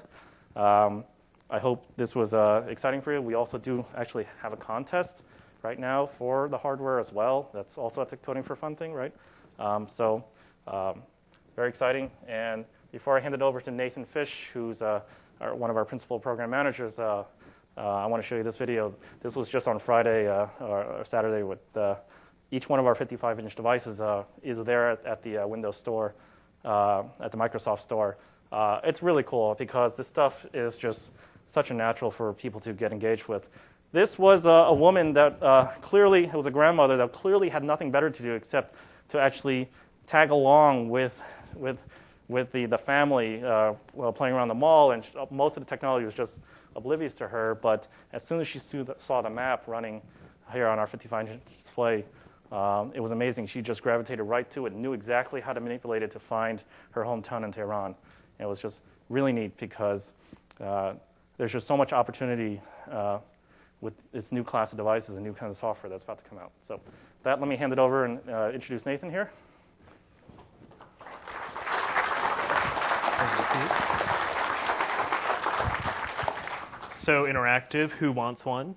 um, I hope this was uh, exciting for you. We also do actually have a contest right now for the hardware as well. That's also at the Coding for Fun thing, right? Um, so um, very exciting. And before I hand it over to Nathan Fish, who's uh, our, one of our principal program managers, uh, uh, I want to show you this video. This was just on Friday uh, or, or Saturday with uh, each one of our fifty-five inch devices uh, is there at, at the uh, Windows Store, uh, at the Microsoft Store. Uh, it's really cool because this stuff is just such a natural for people to get engaged with. This was a, a woman that uh, clearly, it was a grandmother that clearly had nothing better to do except to actually tag along with, with, with the, the family uh, while playing around the mall, and she, most of the technology was just oblivious to her, but as soon as she saw the map running here on our fifty-five inch display, um, it was amazing. She just gravitated right to it, knew exactly how to manipulate it to find her hometown in Tehran. And it was just really neat because uh, there's just so much opportunity uh, with this new class of devices and new kind of software that's about to come out. So with that, let me hand it over and uh, introduce Nathan here. So interactive, who wants one?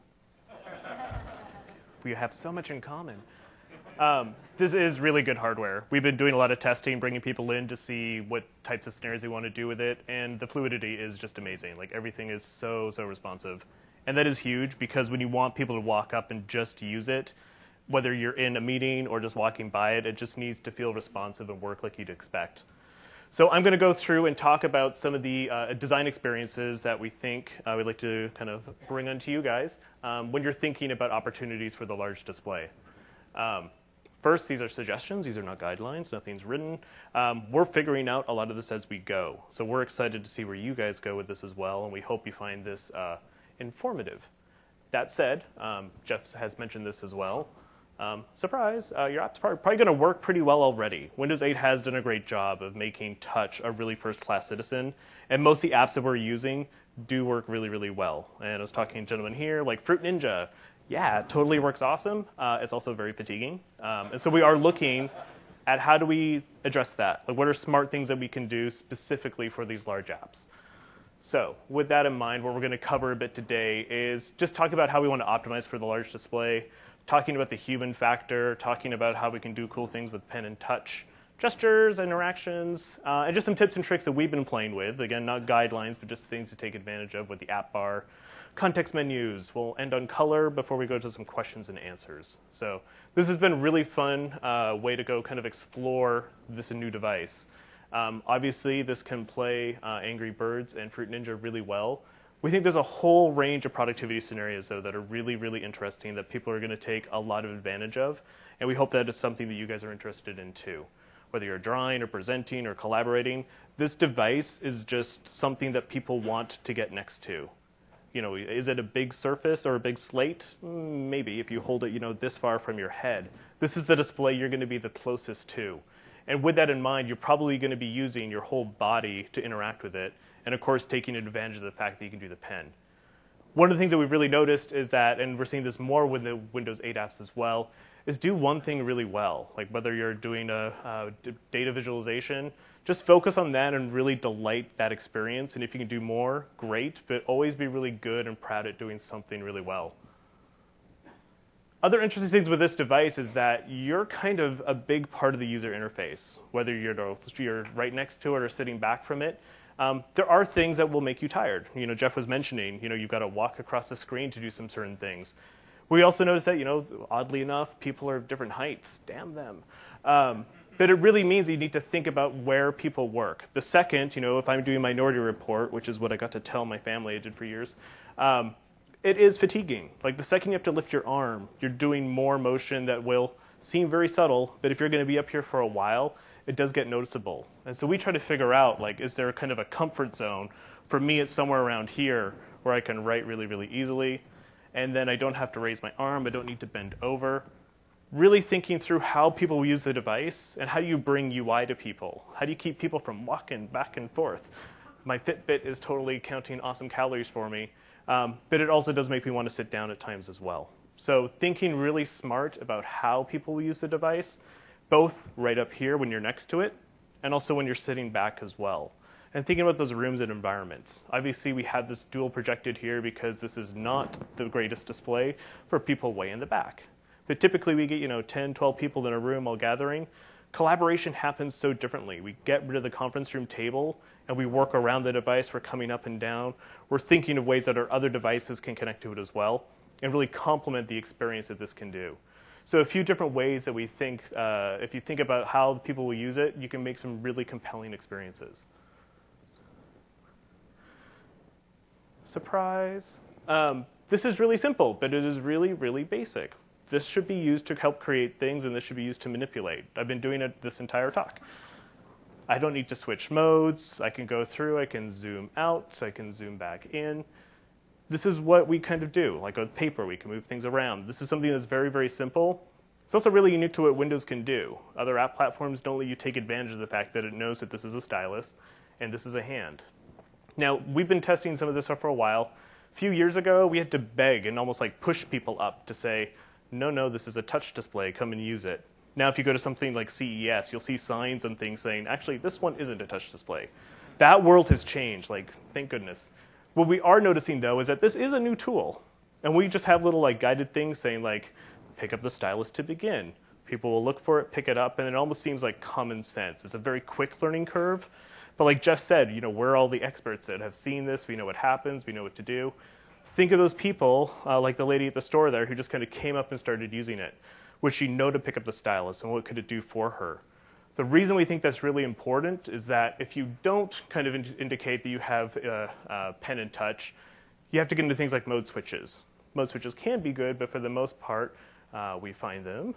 We have so much in common. Um, this is really good hardware. We've been doing a lot of testing, bringing people in to see what types of scenarios they want to do with it, and the fluidity is just amazing. Like, everything is so, so responsive. And that is huge because when you want people to walk up and just use it, whether you're in a meeting or just walking by it, it just needs to feel responsive and work like you'd expect. So I'm going to go through and talk about some of the uh, design experiences that we think uh, we'd like to kind of bring onto you guys um, when you're thinking about opportunities for the large display. Um, First, these are suggestions. These are not guidelines. Nothing's written. Um, we're figuring out a lot of this as we go. So we're excited to see where you guys go with this as well, and we hope you find this uh, informative. That said, um, Jeff has mentioned this as well. Um, surprise, uh, your app's probably, probably going to work pretty well already. Windows eight has done a great job of making touch a really first-class citizen, and most of the apps that we're using do work really, really well. And I was talking to a gentleman here, like Fruit Ninja. Yeah, it totally works awesome. Uh, it's also very fatiguing. Um, and so we are looking at how do we address that? Like, what are smart things that we can do specifically for these large apps? So with that in mind, what we're going to cover a bit today is just talk about how we want to optimize for the large display, talking about the human factor, talking about how we can do cool things with pen and touch, gestures, interactions, uh, and just some tips and tricks that we've been playing with. Again, not guidelines, but just things to take advantage of with the app bar. Context menus. We'll end on color before we go to some questions and answers. So this has been a really fun uh, way to go kind of explore this new device. Um, obviously, this can play uh, Angry Birds and Fruit Ninja really well. We think there's a whole range of productivity scenarios, though, that are really, really interesting that people are going to take a lot of advantage of. And we hope that is something that you guys are interested in, too. Whether you're drawing or presenting or collaborating, this device is just something that people want to get next to. You know, is it a big surface or a big slate? Maybe if you hold it, you know, this far from your head. This is the display you're going to be the closest to. And with that in mind, you're probably going to be using your whole body to interact with it. And of course, taking advantage of the fact that you can do the pen. One of the things that we've really noticed is that, and we're seeing this more with the Windows eight apps as well, is do one thing really well. Like whether you're doing a, a data visualization, just focus on that and really delight that experience. And if you can do more, great, but always be really good and proud at doing something really well. Other interesting things with this device is that you're kind of a big part of the user interface, whether you're, you're right next to it or sitting back from it. Um, there are things that will make you tired. You know, Jeff was mentioning, you know, you've got to walk across the screen to do some certain things. We also noticed that, you know, oddly enough, people are of different heights. Damn them. Um, but it really means you need to think about where people work. The second, you know, if I'm doing Minority Report, which is what I got to tell my family I did for years, um, it is fatiguing. Like the second you have to lift your arm, you're doing more motion that will seem very subtle, but if you're going to be up here for a while, it does get noticeable. And so we try to figure out, like, is there kind of a comfort zone? For me, it's somewhere around here where I can write really, really easily. And then I don't have to raise my arm. I don't need to bend over. Really thinking through how people use the device and how do you bring U I to people? How do you keep people from walking back and forth? My Fitbit is totally counting awesome calories for me. Um, but it also does make me want to sit down at times as well. So thinking really smart about how people will use the device, both right up here when you're next to it, and also when you're sitting back as well. And thinking about those rooms and environments. Obviously, we have this dual projected here because this is not the greatest display for people way in the back. But typically, we get, you know, ten, twelve people in a room all gathering. Collaboration happens so differently. We get rid of the conference room table, and we work around the device. We're coming up and down. We're thinking of ways that our other devices can connect to it as well, and really complement the experience that this can do. So a few different ways that we think, uh, if you think about how people will use it, you can make some really compelling experiences. Surprise. Um, this is really simple, but it is really, really basic. This should be used to help create things, and this should be used to manipulate. I've been doing it this entire talk. I don't need to switch modes. I can go through. I can zoom out. I can zoom back in. This is what we kind of do. Like with paper, we can move things around. This is something that's very, very simple. It's also really unique to what Windows can do. Other app platforms don't let you take advantage of the fact that it knows that this is a stylus and this is a hand. Now, we've been testing some of this stuff for a while. A few years ago, we had to beg and almost like push people up to say, no, no, this is a touch display. Come and use it. Now, if you go to something like C E S, you'll see signs and things saying, actually, this one isn't a touch display. That world has changed. Like, thank goodness. What we are noticing, though, is that this is a new tool. And we just have little like guided things saying, like, pick up the stylus to begin. People will look for it, pick it up, and it almost seems like common sense. It's a very quick learning curve. But like Jeff said, you know, we're all the experts that have seen this. We know what happens. We know what to do. Think of those people, uh, like the lady at the store there, who just kind of came up and started using it. Would she know to pick up the stylus, and what could it do for her? The reason we think that's really important is that if you don't kind of ind indicate that you have uh, uh, pen and touch, you have to get into things like mode switches. Mode switches can be good, but for the most part, uh, we find them.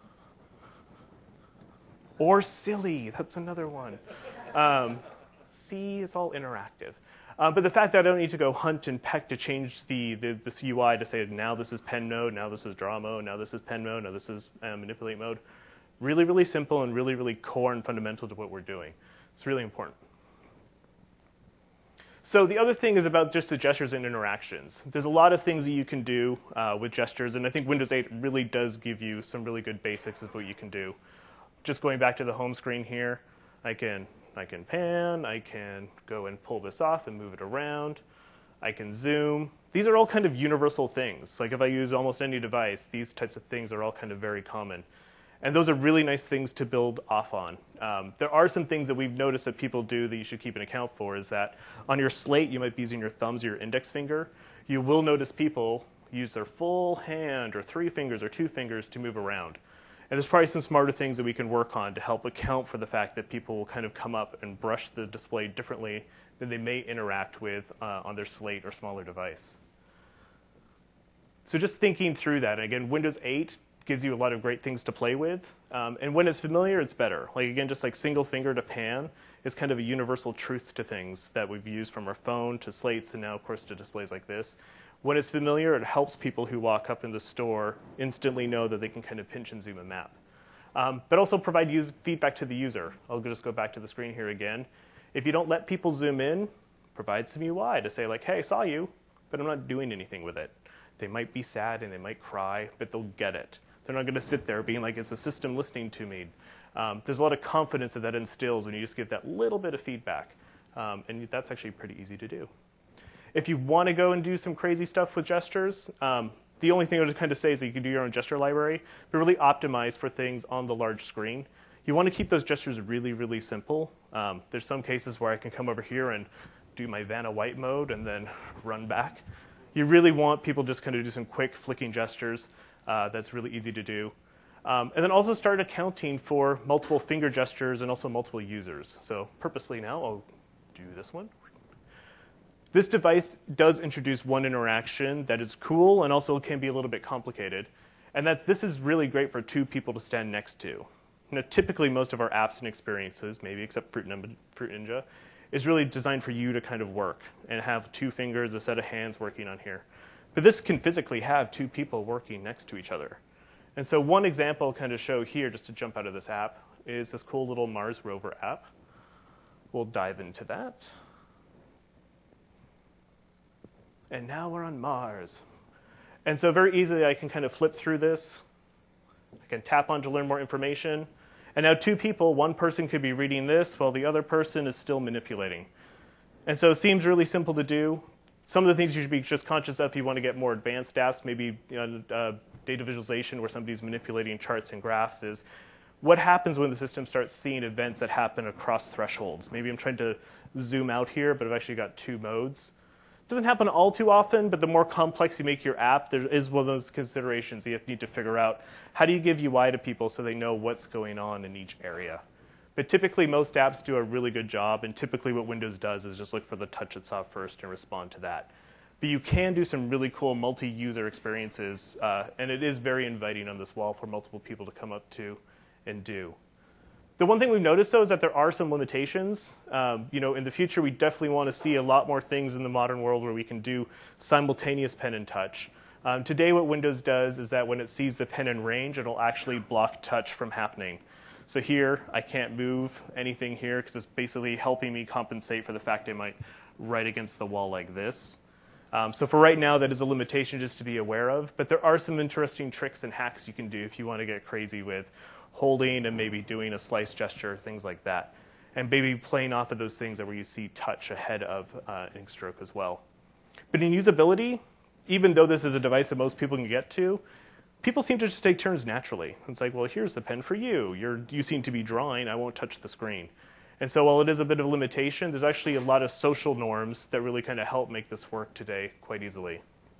Or silly, that's another one. Um, C is all interactive. Uh, but the fact that I don't need to go hunt and peck to change the, the this U I to say now this is pen mode, now this is draw mode, now this is pen mode, now this is uh, manipulate mode. Really, really simple and really, really core and fundamental to what we're doing. It's really important. So the other thing is about just the gestures and interactions. There's a lot of things that you can do uh, with gestures, and I think Windows eight really does give you some really good basics of what you can do. Just going back to the home screen here, I can, I can pan, I can go and pull this off and move it around. I can zoom. These are all kind of universal things. Like if I use almost any device, these types of things are all kind of very common. And those are really nice things to build off on. Um, there are some things that we've noticed that people do that you should keep an account for is that on your slate, you might be using your thumbs or your index finger. You will notice people use their full hand or three fingers or two fingers to move around. And there's probably some smarter things that we can work on to help account for the fact that people will kind of come up and brush the display differently than they may interact with uh, on their slate or smaller device. So just thinking through that, and again, Windows eight gives you a lot of great things to play with. Um, and when it's familiar, it's better. Like again, just like single finger to pan is kind of a universal truth to things that we've used from our phone to slates and now, of course, to displays like this. When it's familiar, it helps people who walk up in the store instantly know that they can kind of pinch and zoom a map. Um, but also provide use feedback to the user. I'll just go back to the screen here again. If you don't let people zoom in, provide some U I to say like, hey, I saw you, but I'm not doing anything with it. They might be sad and they might cry, but they'll get it. They're not going to sit there being like, is the system listening to me? Um, there's a lot of confidence that that instills when you just give that little bit of feedback. Um, and that's actually pretty easy to do. If you want to go and do some crazy stuff with gestures, um, the only thing I would kind of say is that you can do your own gesture library, but really optimize for things on the large screen. You want to keep those gestures really, really simple. Um, there's some cases where I can come over here and do my Vanna White mode and then run back. You really want people just kind of do some quick flicking gestures. Uh, that's really easy to do. Um, and then also start accounting for multiple finger gestures and also multiple users. So purposely now, I'll do this one. This device does introduce one interaction that is cool and also can be a little bit complicated. And that this is really great for two people to stand next to. You know, typically, most of our apps and experiences, maybe except Fruit Ninja, is really designed for you to kind of work and have two fingers, a set of hands working on here. But this can physically have two people working next to each other. And so one example I'll kind of show here, just to jump out of this app, is this cool little Mars rover app. We'll dive into that. And now we're on Mars. And so very easily, I can kind of flip through this. I can tap on to learn more information. And now two people, one person could be reading this while the other person is still manipulating. And so it seems really simple to do. Some of the things you should be just conscious of if you want to get more advanced apps, maybe you know, uh, data visualization where somebody's manipulating charts and graphs, is what happens when the system starts seeing events that happen across thresholds. Maybe I'm trying to zoom out here, but I've actually got two modes. It doesn't happen all too often, but the more complex you make your app, there is one of those considerations you need to figure out. How do you give U I to people so they know what's going on in each area? But typically, most apps do a really good job, and typically what Windows does is just look for the touch it saw first and respond to that. But you can do some really cool multi-user experiences, uh, and it is very inviting on this wall for multiple people to come up to and do. The one thing we've noticed, though, is that there are some limitations. Um, you know, in the future, we definitely want to see a lot more things in the modern world where we can do simultaneous pen and touch. Um, today, what Windows does is that when it sees the pen in range, it'll actually block touch from happening. So here, I can't move anything here because it's basically helping me compensate for the fact I might write against the wall like this. Um, so for right now, that is a limitation just to be aware of. But there are some interesting tricks and hacks you can do if you want to get crazy with holding and maybe doing a slice gesture, things like that. And maybe playing off of those things that where you see touch ahead of uh, ink stroke as well. But in usability, even though this is a device that most people can get to, people seem to just take turns naturally. It's like, well, here's the pen for you. You're, you seem to be drawing. I won't touch the screen. And so while it is a bit of a limitation, there's actually a lot of social norms that really kind of help make this work today quite easily.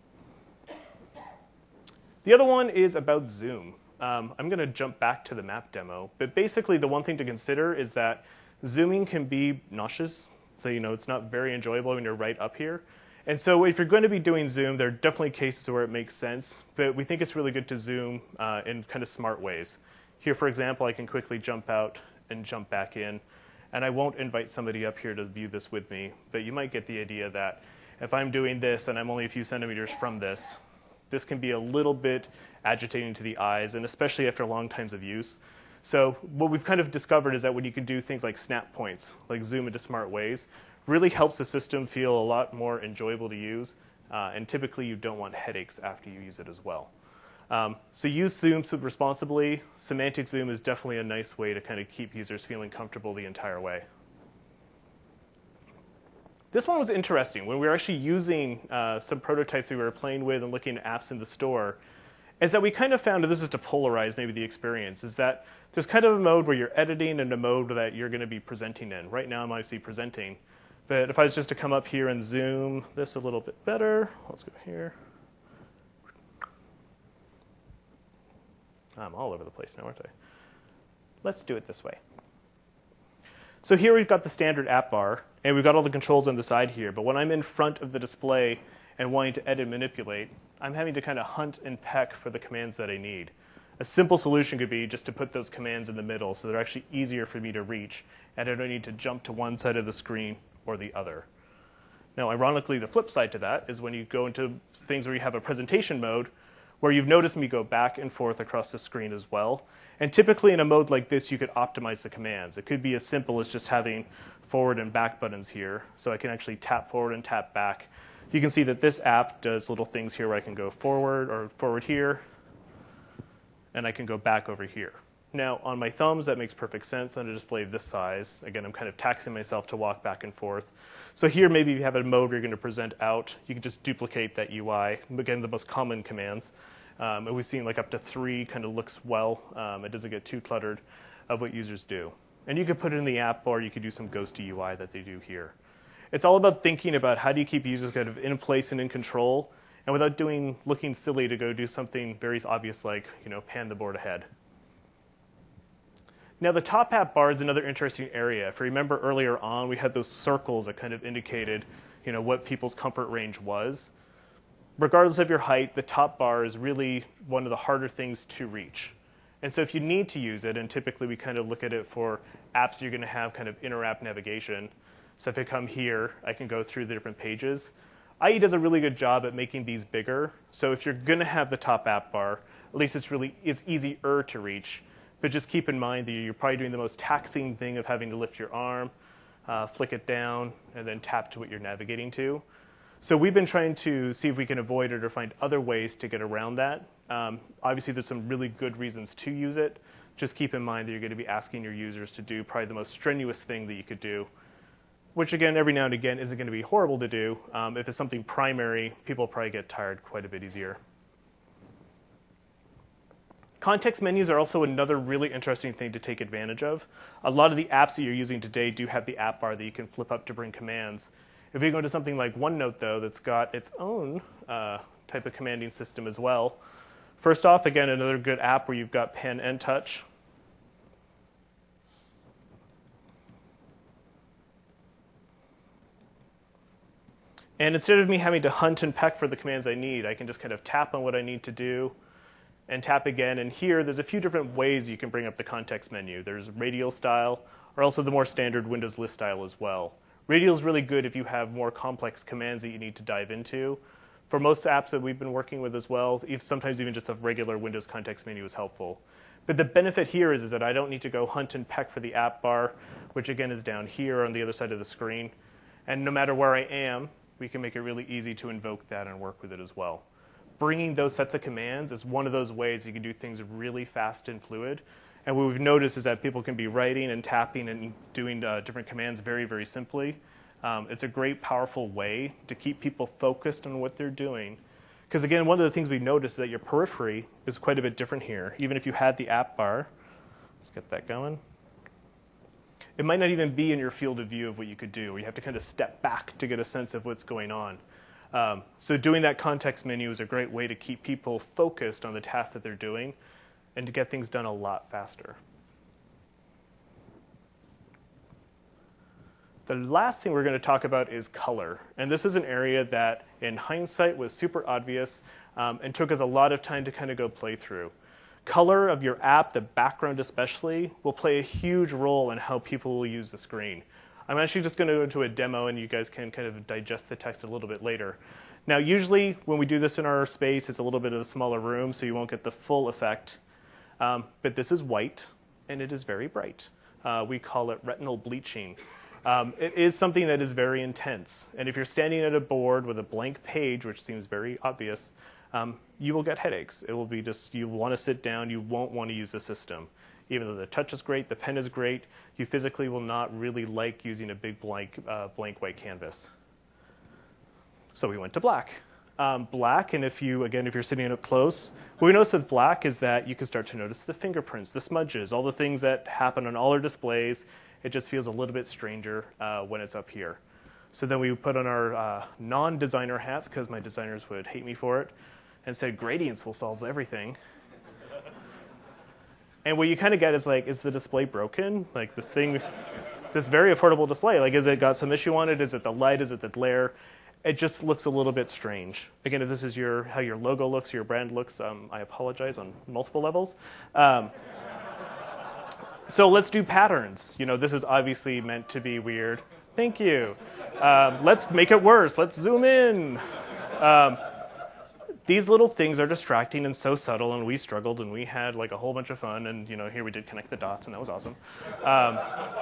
The other one is about Zoom. Um, I'm going to jump back to the map demo. But basically, the one thing to consider is that zooming can be nauseous. So you know it's not very enjoyable when you're right up here. And so if you're going to be doing zoom, there are definitely cases where it makes sense. But we think it's really good to zoom uh, in kind of smart ways. Here, for example, I can quickly jump out and jump back in. And I won't invite somebody up here to view this with me. But you might get the idea that if I'm doing this and I'm only a few centimeters from this, this can be a little bit agitating to the eyes, and especially after long times of use. So what we've kind of discovered is that when you can do things like snap points, like zoom into smart ways, really helps the system feel a lot more enjoyable to use. Uh, and typically, you don't want headaches after you use it as well. Um, so use zoom responsibly. Semantic zoom is definitely a nice way to kind of keep users feeling comfortable the entire way. This one was interesting. When we were actually using uh, some prototypes we were playing with and looking at apps in the store, is that we kind of found, and this is to polarize maybe the experience, is that there's kind of a mode where you're editing and a mode that you're going to be presenting in. Right now, I'm obviously presenting. But if I was just to come up here and zoom this a little bit better, let's go here. I'm all over the place now, aren't I? Let's do it this way. So here we've got the standard app bar, and we've got all the controls on the side here. But when I'm in front of the display and wanting to edit and manipulate, I'm having to kind of hunt and peck for the commands that I need. A simple solution could be just to put those commands in the middle so they're actually easier for me to reach, and I don't need to jump to one side of the screen or the other. Now, ironically, the flip side to that is when you go into things where you have a presentation mode, where you've noticed me go back and forth across the screen as well. And typically in a mode like this, you could optimize the commands. It could be as simple as just having forward and back buttons here, so I can actually tap forward and tap back. You can see that this app does little things here where I can go forward or forward here, and I can go back over here. Now, on my thumbs, that makes perfect sense on a display of this size. Again, I'm kind of taxing myself to walk back and forth. So here, maybe if you have a mode where you're going to present out, you can just duplicate that U I. Again, the most common commands. Um, and we've seen like up to three kind of looks well. Um, it doesn't get too cluttered of what users do. And you could put it in the app, or you could do some ghosty U I that they do here. It's all about thinking about how do you keep users kind of in place and in control, and without doing looking silly to go do something very obvious like, you know, pan the board ahead. Now, the top app bar is another interesting area. If you remember earlier on, we had those circles that kind of indicated, you know, what people's comfort range was. Regardless of your height, the top bar is really one of the harder things to reach. And so if you need to use it, and typically we kind of look at it for apps you're going to have kind of inter-app navigation. So if I come here, I can go through the different pages. I E does a really good job at making these bigger. So if you're going to have the top app bar, at least it's really it's easier to reach. But just keep in mind that you're probably doing the most taxing thing of having to lift your arm, uh, flick it down, and then tap to what you're navigating to. So we've been trying to see if we can avoid it or find other ways to get around that. Um, obviously, there's some really good reasons to use it. Just keep in mind that you're going to be asking your users to do probably the most strenuous thing that you could do, which, again, every now and again isn't going to be horrible to do. Um, if it's something primary, people probably get tired quite a bit easier. Context menus are also another really interesting thing to take advantage of. A lot of the apps that you're using today do have the app bar that you can flip up to bring commands. If you go to something like OneNote, though, that's got its own uh, type of commanding system as well. First off, again, another good app where you've got pen and touch. And instead of me having to hunt and peck for the commands I need, I can just kind of tap on what I need to do and tap again. And here, there's a few different ways you can bring up the context menu. There's radial style, or also the more standard Windows list style as well. Radial is really good if you have more complex commands that you need to dive into. For most apps that we've been working with as well, sometimes even just a regular Windows context menu is helpful. But the benefit here is, is that I don't need to go hunt and peck for the app bar, which again is down here on the other side of the screen. And no matter where I am, we can make it really easy to invoke that and work with it as well. Bringing those sets of commands is one of those ways you can do things really fast and fluid. And what we've noticed is that people can be writing and tapping and doing uh, different commands very, very simply. Um, it's a great, powerful way to keep people focused on what they're doing. Because again, one of the things we noticed is that your periphery is quite a bit different here. Even if you had the app bar, let's get that going. It might not even be in your field of view of what you could do, or you have to kind of step back to get a sense of what's going on. Um, so doing that context menu is a great way to keep people focused on the task that they're doing and to get things done a lot faster. The last thing we're going to talk about is color. And this is an area that, in hindsight, was super obvious um, and took us a lot of time to kind of go play through. Color of your app, the background especially, will play a huge role in how people will use the screen. I'm actually just going to go into a demo, and you guys can kind of digest the text a little bit later. Now, usually when we do this in our space, it's a little bit of a smaller room, so you won't get the full effect. Um, but this is white, and it is very bright. Uh, we call it retinal bleaching. Um, it is something that is very intense. And if you're standing at a board with a blank page, which seems very obvious, um, you will get headaches. It will be just, you want to sit down, you won't want to use the system. Even though the touch is great, the pen is great, you physically will not really like using a big blank, uh, blank white canvas. So we went to black. Um, black, and if you, again, if you're sitting up close, what we notice with black is that you can start to notice the fingerprints, the smudges, all the things that happen on all our displays. It just feels a little bit stranger uh, when it's up here. So then we put on our uh, non-designer hats, because my designers would hate me for it, and said gradients will solve everything. And what you kind of get is like, is the display broken? Like this thing, this very affordable display, like is it got some issue on it? Is it the light? Is it the glare? it just looks a little bit strange. Again, if this is your how your logo looks, your brand looks, um, I apologize on multiple levels. Um, so let's do patterns. You know, this is obviously meant to be weird. Thank you. Um, let's make it worse. Let's zoom in. Um, these little things are distracting and so subtle, and we struggled, and we had like a whole bunch of fun, and you know, here we did connect the dots, and that was awesome. Um,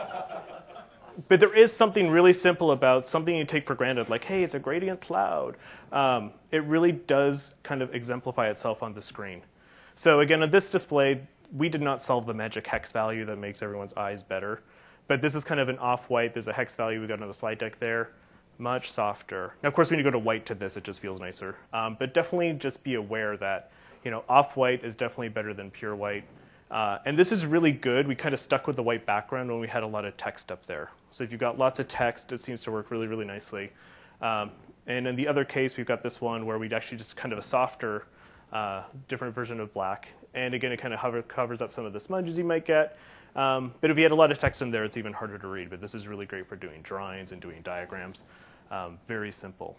but there is something really simple about something you take for granted, like, hey, it's a gradient cloud. Um, it really does kind of exemplify itself on the screen. So again, on this display, we did not solve the magic hex value that makes everyone's eyes better. But this is kind of an off-white. There's a hex value we got on the slide deck there. Much softer. Now, of course, when you go to white to this, it just feels nicer. Um, but definitely just be aware that, you know, off-white is definitely better than pure white. Uh, and this is really good. We kind of stuck with the white background when we had a lot of text up there. So if you've got lots of text, it seems to work really, really nicely. Um, and in the other case, we've got this one where we'd actually just kind of a softer, uh, different version of black. And again, it kind of hover, covers up some of the smudges you might get. Um, but if you had a lot of text in there, it's even harder to read. But this is really great for doing drawings and doing diagrams. Um, very simple.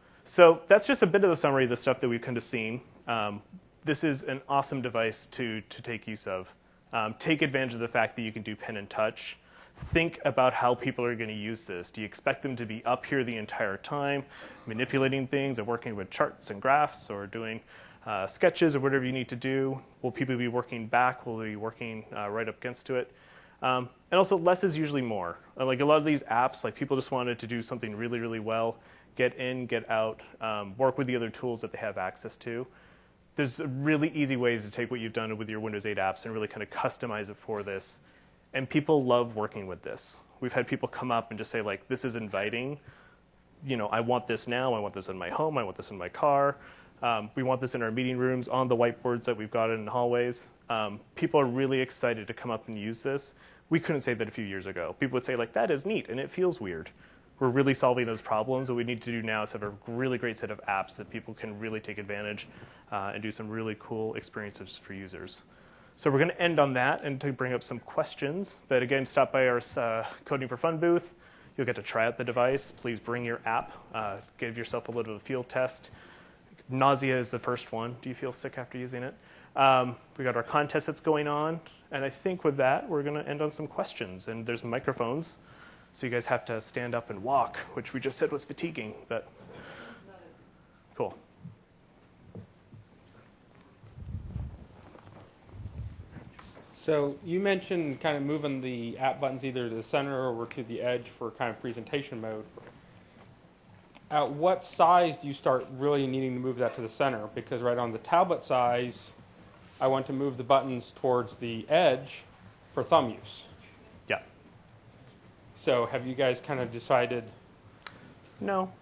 So that's just a bit of the summary of the stuff that we've kind of seen. Um, this is an awesome device to, to take use of. Um, take advantage of the fact that you can do pen and touch. Think about how people are going to use this. Do you expect them to be up here the entire time, manipulating things and working with charts and graphs or doing uh, sketches or whatever you need to do? Will people be working back? Will they be working uh, right up against to it? Um, and also, less is usually more. Uh, like a lot of these apps, like people just wanted to do something really, really well, get in, get out, um, work with the other tools that they have access to. There's really easy ways to take what you've done with your Windows eight apps and really kind of customize it for this. And people love working with this. We've had people come up and just say, like, this is inviting. You know, I want this now. I want this in my home. I want this in my car. Um, we want this in our meeting rooms, on the whiteboards that we've got in the hallways. Um, people are really excited to come up and use this. We couldn't say that a few years ago. People would say, like, that is neat, and it feels weird. We're really solving those problems. What we need to do now is have a really great set of apps that people can really take advantage uh, and do some really cool experiences for users. So we're going to end on that and to bring up some questions. But again, stop by our uh, Coding for Fun booth. You'll get to try out the device. Please bring your app. Uh, give yourself a little bit of a field test. Nausea is the first one. Do you feel sick after using it? Um, we got our contest that's going on. And I think with that, we're going to end on some questions. And there's microphones. So you guys have to stand up and walk, which we just said was fatiguing. But cool. So you mentioned kind of moving the app buttons either to the center or over to the edge for kind of presentation mode. At what size do you start really needing to move that to the center? Because right on the tablet size, I want to move the buttons towards the edge for thumb use. Yeah. So have you guys kind of decided? No.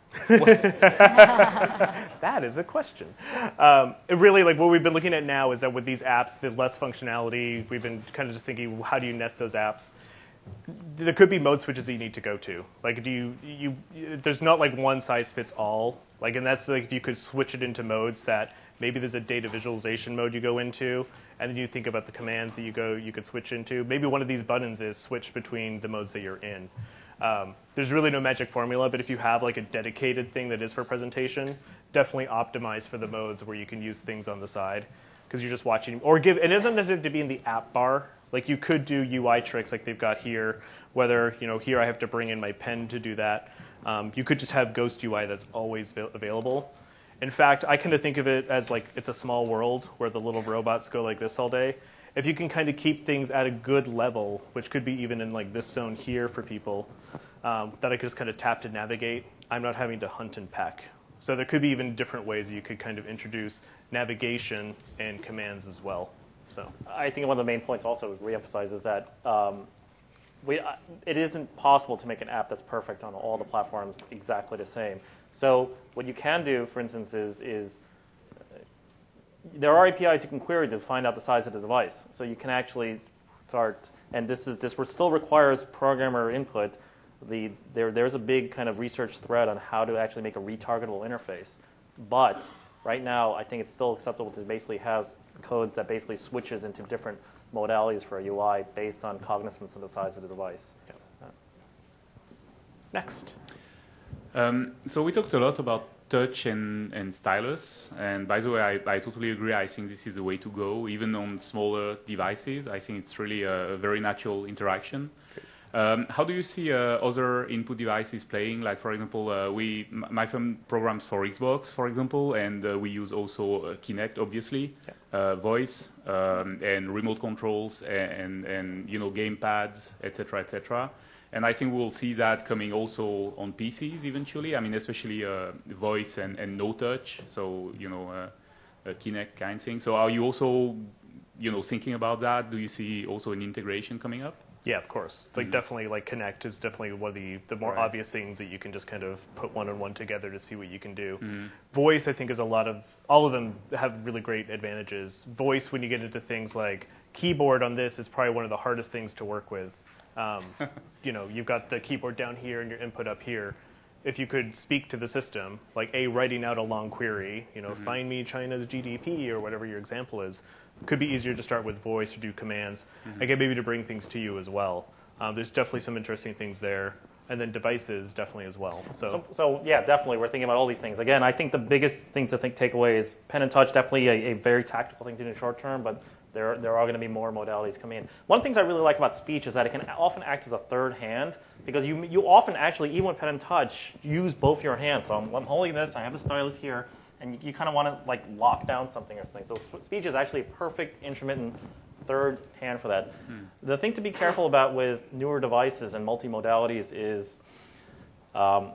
That is a question. Um, it really, like what we've been looking at now is that with these apps, the less functionality, we've been kind of just thinking, how do you nest those apps? There could be mode switches that you need to go to. Like, do you, you, there's not like one size fits all. Like, and that's like if you could switch it into modes that maybe there's a data visualization mode you go into, and then you think about the commands that you go, you could switch into. Maybe one of these buttons is switch between the modes that you're in. Um, there's really no magic formula, but if you have like a dedicated thing that is for presentation, definitely optimize for the modes where you can use things on the side because you're just watching. Or give, it doesn't necessarily have to be in the app bar. Like you could do U I tricks like they've got here, whether, you know, here I have to bring in my pen to do that. Um, you could just have Ghost U I that's always available. In fact, I kind of think of it as like it's a small world where the little robots go like this all day. If you can kind of keep things at a good level, which could be even in like this zone here for people, um, that I could just kind of tap to navigate, I'm not having to hunt and peck. So there could be even different ways you could kind of introduce navigation and commands as well. So I think one of the main points also re-emphasize is that um, we, uh, it isn't possible to make an app that's perfect on all the platforms exactly the same. So what you can do, for instance, is, is there are A P Is you can query to find out the size of the device. So you can actually start, and this is this still requires programmer input. The, there, there's a big kind of research thread on how to actually make a retargetable interface. But right now, I think it's still acceptable to basically have codes that basically switches into different modalities for a U I based on cognizance of the size of the device. yeah. uh, next. Um, so we talked a lot about touch and, and stylus, and by the way, I, I totally agree. I think this is the way to go, even on smaller devices. I think it's really a, a very natural interaction. Um, how do you see uh, other input devices playing? Like, for example, uh, we m- my firm programs for Xbox, for example, and uh, we use also uh, Kinect, obviously, Yeah. uh, voice um, and remote controls, and, and and you know gamepads, et cetera, et cetera. And I think we'll see that coming also on P Cs eventually. I mean, especially uh, voice and, and no touch. So you know, uh, a Kinect kind of thing. So are you also, you know, thinking about that? Do you see also an integration coming up? Yeah, of course. Like, mm-hmm. definitely, like, Kinect is definitely one of the, the more right. obvious things that you can just kind of put one on one together to see what you can do. Mm-hmm. Voice, I think, is a lot of, all of them have really great advantages. Voice, when you get into things like keyboard on this, is probably one of the hardest things to work with. Um, you know, you've got the keyboard down here and your input up here. If you could speak to the system, like, A, writing out a long query, you know, mm-hmm. find me China's G D P or whatever your example is, could be easier to start with voice or do commands. Mm-hmm. Again, maybe to bring things to you as well. Um, there's definitely some interesting things there. And then devices definitely as well. So. so, so yeah, definitely. We're thinking about all these things. Again, I think the biggest thing to think take away is pen and touch, definitely a, a very tactical thing to do in the short term, but there, there are going to be more modalities coming in. One of the things I really like about speech is that it can often act as a third hand, because you, you often actually, even with pen and touch, use both your hands. So I'm, I'm holding this, I have the stylus here, and you, you kind of want to like lock down something or something. So sp- speech is actually a perfect intermittent third hand for that. Hmm. The thing to be careful about with newer devices and multimodalities is, um,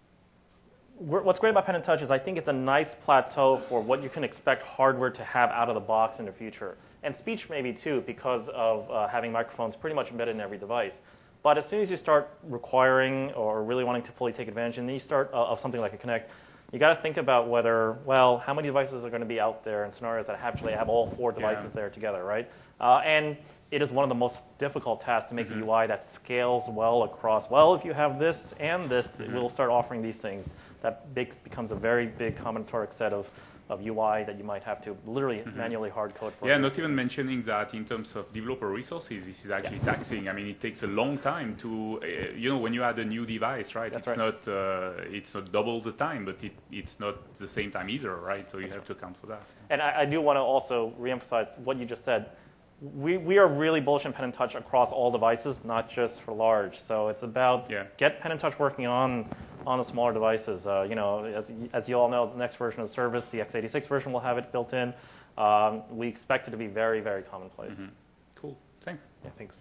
what's great about pen and touch is I think it's a nice plateau for what you can expect hardware to have out of the box in the future. And speech maybe too, because of uh, having microphones pretty much embedded in every device. But as soon as you start requiring or really wanting to fully take advantage, and then you start uh, of something like a Kinect, you got to think about whether, well, how many devices are going to be out there in scenarios that actually have all four devices yeah. there together, right? Uh, and it is one of the most difficult tasks to make mm-hmm. a U I that scales well across. Well, if you have this and this, mm-hmm. it will start offering these things. That big, becomes a very big combinatoric set of, of U I that you might have to literally mm-hmm. manually hard code for. Yeah, not even mentioning that in terms of developer resources, this is actually yeah. taxing. I mean, it takes a long time to, uh, you know, when you add a new device, right? That's it's right. not uh, it's not double the time, but it, it's not the same time either, right? So you That's have right. to account for that. And I, I do want to also reemphasize what you just said. We we are really bullish on pen and touch across all devices, not just for large. So it's about yeah. get pen and touch working on on the smaller devices. Uh, you know, as as you all know, the next version of the service, the x eighty-six version, will have it built in. Um, we expect it to be very, very commonplace. Mm-hmm. Cool. Thanks. Yeah, thanks.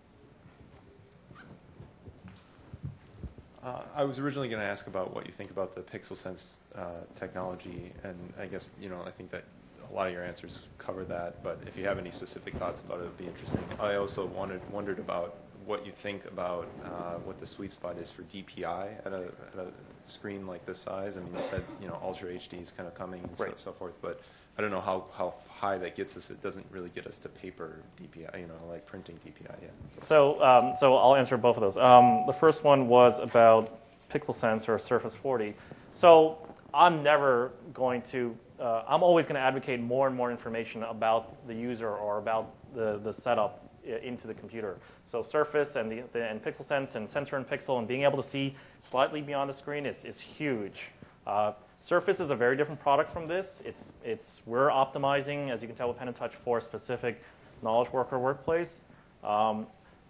Uh, I was originally going to ask about what you think about the PixelSense uh, technology, and I guess, you know, I think that a lot of your answers cover that, but if you have any specific thoughts about it, it would be interesting. I also wanted, wondered about what you think about uh, what the sweet spot is for D P I at a, at a screen like this size. I mean, you said, you know, Ultra H D is kind of coming and right. so, so forth, but I don't know how, how high that gets us. It doesn't really get us to paper D P I, you know, like printing D P I yet. So, um, so I'll answer both of those. Um, the first one was about PixelSense or Surface forty. So I'm never going to, uh, I'm always going to advocate more and more information about the user or about the, the setup into the computer. So Surface and, the, the, and PixelSense and Sensor and Pixel and being able to see slightly beyond the screen is, is huge. Uh, Surface is a very different product from this. It's, it's, we're optimizing, as you can tell with Pen and Touch, for a specific knowledge worker workplace. Um,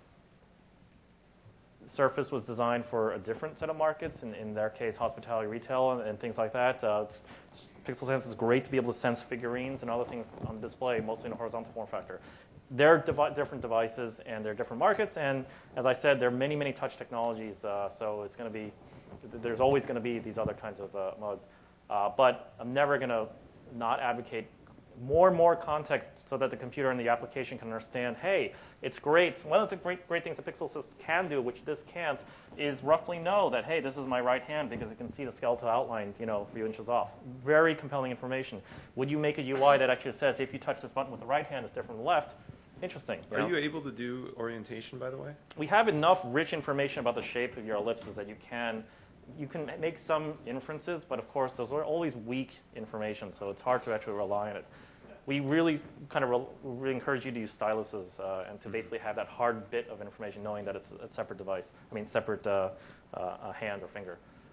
Surface was designed for a different set of markets, in, in their case, hospitality, retail, and, and things like that. Uh, it's, it's, PixelSense is great to be able to sense figurines and other things on display, mostly in a horizontal form factor. They're devi- different devices, and they're different markets, and as I said, there are many, many touch technologies, uh, so it's going to be, there's always going to be these other kinds of uh, modes. Uh, but I'm never going to not advocate more and more context so that the computer and the application can understand, hey, it's great. One of the great, great things that PixelSense can do, which this can't, is roughly know that, hey, this is my right hand because it can see the skeletal outline, you know, a few inches off. Very compelling information. Would you make a U I that actually says, if you touch this button with the right hand, it's different from the left? Interesting. You Are know? you able to do orientation, by the way? We have enough rich information about the shape of your ellipses that you can you can make some inferences, but of course those are always weak information, so it's hard to actually rely on it. We really kind of re- really encourage you to use styluses uh, and to basically have that hard bit of information, knowing that it's a separate device. I mean, separate uh, uh, a hand or finger.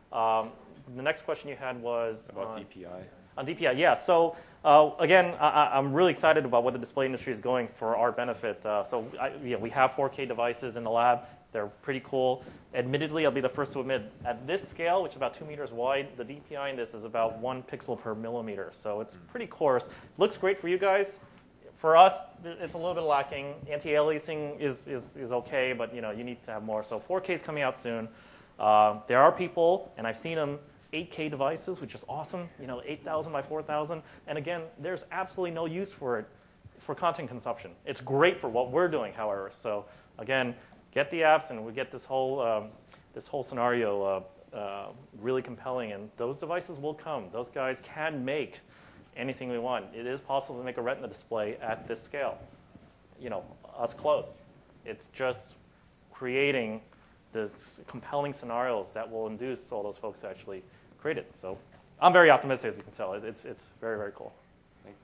Um, the next question you had was About on, D P I. on D P I. Yeah. So uh, again, I, I'm really excited about where the display industry is going for our benefit. Uh, so I, yeah, we have four K devices in the lab. They're pretty cool. Admittedly, I'll be the first to admit, at this scale, which is about two meters wide, the D P I in this is about one pixel per millimeter. So it's pretty coarse. Looks great for you guys. For us, it's a little bit lacking. Anti-aliasing is, is, is okay, but you know you need to have more. So four K is coming out soon. Uh, there are people, and I've seen them, eight K devices, which is awesome. You know, eight thousand by four thousand. And again, there's absolutely no use for it for content consumption. It's great for what we're doing, however. So again, get the apps, and we get this whole um, this whole scenario uh, uh, really compelling. And those devices will come. Those guys can make anything we want. It is possible to make a Retina display at this scale. You know, us close. It's just creating the compelling scenarios that will induce all those folks to actually create it. So I'm very optimistic, as you can tell. It's it's very, very cool. Thanks.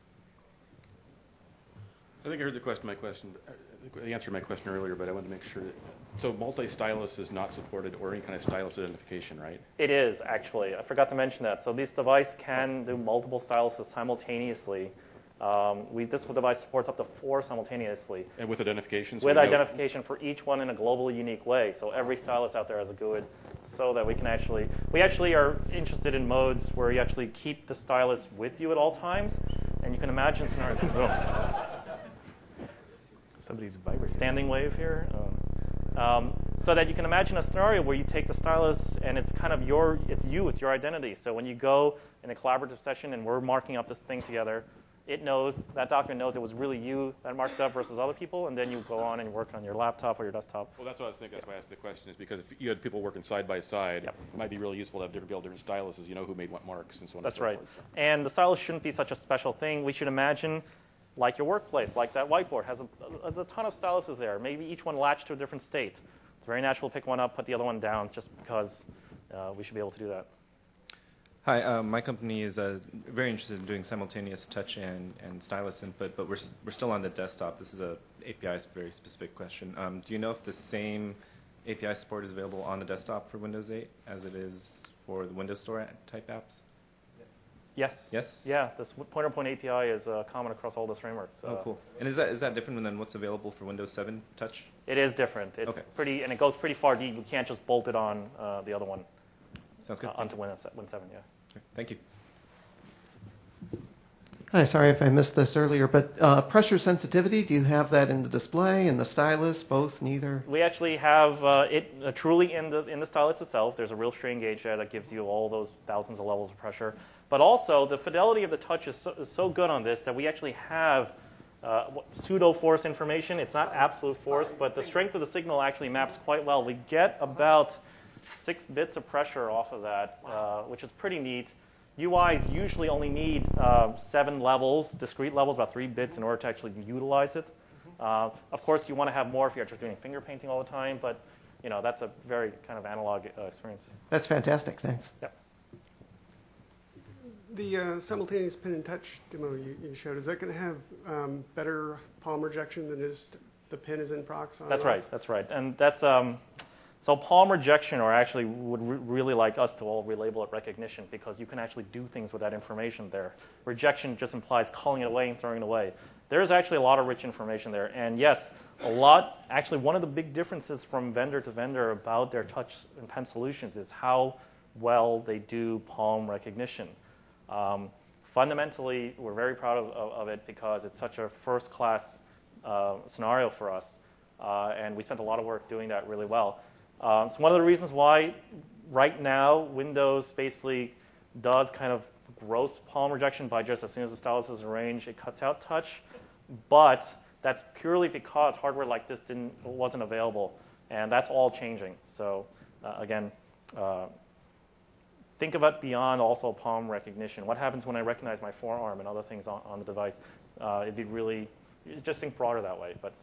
I think I heard the question. My question, uh, the answer to my question earlier, but I wanted to make sure. That, so multi-stylus is not supported, or any kind of stylus identification, right? It is, actually. I forgot to mention that. So this device can do multiple styluses simultaneously. Um, we, this device supports up to four simultaneously. And with identification? So with you know- identification for each one in a globally unique way. So every stylus out there has a G U I D, so that we can actually, we actually are interested in modes where you actually keep the stylus with you at all times. And you can imagine scenarios. Somebody's vibrating. Standing wave here. Um, um, so that you can imagine a scenario where you take the stylus and it's kind of your, it's you, it's your identity. So when you go in a collaborative session and we're marking up this thing together, it knows, that document knows it was really you that marked up versus other people, and then you go on and work on your laptop or your desktop. Well, that's what I was thinking. That's why I asked the question, is because if you had people working side by side, Yep. it might be really useful to have different, different styluses. You know who made what marks and so on. That's and so right. forth, so. And the stylus shouldn't be such a special thing. We should imagine like your workplace, like that whiteboard has a, has a ton of styluses there. Maybe each one latched to a different state. It's very natural to pick one up, put the other one down, just because uh, we should be able to do that. Hi, uh, my company is uh, very interested in doing simultaneous touch and, and stylus input, but we're, s- we're still on the desktop. This is a A P I very specific question. Um, do you know if the same A P I support is available on the desktop for Windows eight as it is for the Windows Store a- type apps? Yes. Yes? Yeah, this point-to-point A P I is uh, common across all those frameworks. Oh, Uh, cool. And is that is that different than what's available for Windows seven touch? It is different. It's Okay. pretty, and it goes pretty far deep. We can't just bolt it on uh, the other one Sounds good. uh, onto Windows se- Win seven. Yeah. Okay, thank you. Hi, sorry if I missed this earlier, but uh, pressure sensitivity, do you have that in the display, in the stylus, both, neither? We actually have uh, it uh, truly in the in the stylus itself. There's a real strain gauge there that gives you all those thousands of levels of pressure. But also, the fidelity of the touch is so, is so good on this that we actually have uh, what- pseudo force information. It's not absolute force, but the strength of the signal actually maps quite well. We get about six bits of pressure off of that, uh, which is pretty neat. U Is usually only need uh, seven levels, discrete levels, about three bits in order to actually utilize it. Uh, of course, you want to have more if you're just doing finger painting all the time, but you know that's a very kind of analog uh, experience. That's fantastic, thanks. Yeah. The uh, simultaneous pin and touch demo you, you showed, is that going to have um, better palm rejection than just the pin is in prox on? That's and off? right. That's right. And that's um, so palm rejection, or actually would re- really like us to all relabel it recognition, because you can actually do things with that information there. Rejection just implies calling it away and throwing it away. There's actually a lot of rich information there. And yes, a lot, actually one of the big differences from vendor to vendor about their touch and pen solutions is how well they do palm recognition. Um, fundamentally, we're very proud of, of, of it because it's such a first-class uh, scenario for us. Uh, and we spent a lot of work doing that really well. Uh, it's one of the reasons why right now Windows basically does kind of gross palm rejection by just as soon as the stylus is in range, it cuts out touch. But that's purely because hardware like this didn't wasn't available, and that's all changing. So uh, again, uh, think of it beyond also palm recognition. What happens when I recognize my forearm and other things on, on the device? Uh, it'd be really, just think broader that way. But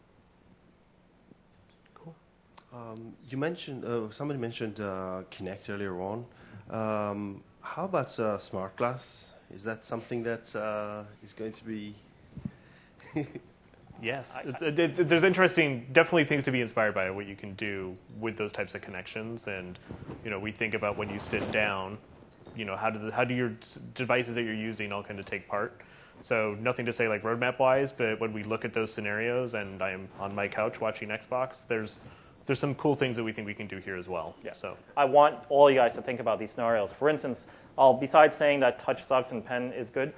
Um, you mentioned, uh, somebody mentioned uh, Kinect earlier on. Um, how about uh, smart glass? Is that something that uh, is going to be Yes, I- It- it- it- there's interesting, definitely things to be inspired by what you can do with those types of connections. And you know, we think about when you sit down, you know, how do the, how do your s- devices that you're using all kind of take part? So nothing to say like roadmap wise, but when we look at those scenarios, and I am on my couch watching Xbox, there's there's some cool things that we think we can do here as well. Yeah. So I want all you guys to think about these scenarios. For instance, I'll, besides saying that touch sucks and pen is good,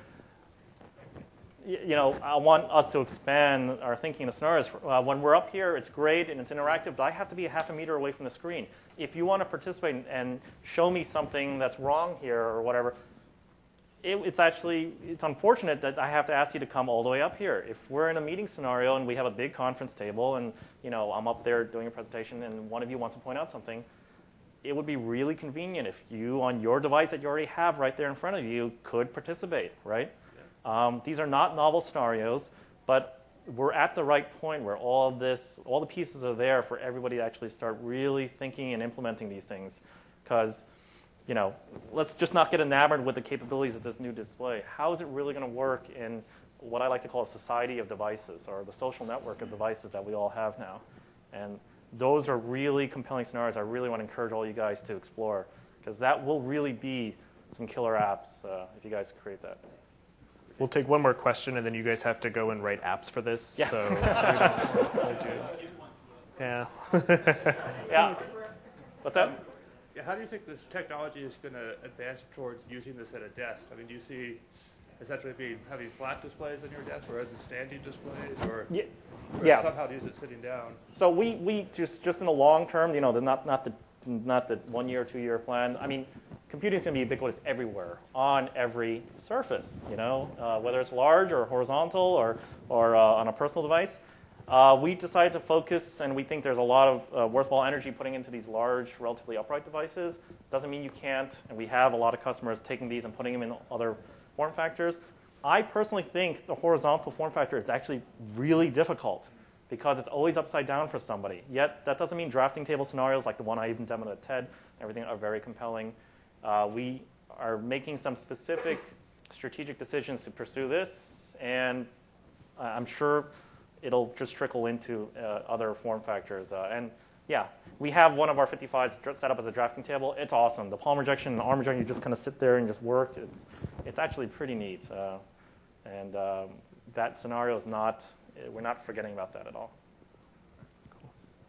y- you know, I want us to expand our thinking of scenarios. Uh, when we're up here, it's great and it's interactive, but I have to be a half a meter away from the screen. If you want to participate and- and show me something that's wrong here or whatever, it, it's actually, it's unfortunate that I have to ask you to come all the way up here. If we're in a meeting scenario and we have a big conference table and, you know, I'm up there doing a presentation and one of you wants to point out something, it would be really convenient if you, on your device that you already have right there in front of you, could participate, right? Um, these are not novel scenarios, but we're at the right point where all of this, all the pieces are there for everybody to actually start really thinking and implementing these things. Because, you know, let's just not get enamored with the capabilities of this new display. How is it really going to work in what I like to call a society of devices, or the social network of devices that we all have now? And those are really compelling scenarios I really want to encourage all you guys to explore, because that will really be some killer apps uh, if you guys create that. we'll take one more question, and then you guys have to go and write apps for this. Yeah. So we don't really do. Yeah. Yeah. What's that? Yeah, how do you think this technology is going to advance towards using this at a desk? I mean, do you see essentially being, having flat displays on your desk rather than standing displays, or, Yeah. or Yeah. somehow to use it sitting down? So we, we just just in the long term, you know, the, not not the not the one year, two year plan. I mean, computing is going to be ubiquitous everywhere on every surface. You know, uh, whether it's large or horizontal or or uh, on a personal device. Uh, we decided to focus, and we think there's a lot of uh, worthwhile energy putting into these large, relatively upright devices. Doesn't mean you can't, and we have a lot of customers taking these and putting them in other form factors. I personally think the horizontal form factor is actually really difficult because it's always upside down for somebody. Yet that doesn't mean drafting table scenarios like the one I even demoed at TED, everything are very compelling. Uh, we are making some specific strategic decisions to pursue this, and I'm sure it'll just trickle into uh, other form factors. Uh, and yeah, we have one of our fifty-fives set up as a drafting table. It's awesome. The palm rejection and arm rejection, you just kind of sit there and just work. It's, it's actually pretty neat. Uh, and um, that scenario is not, we're not forgetting about that at all. Cool.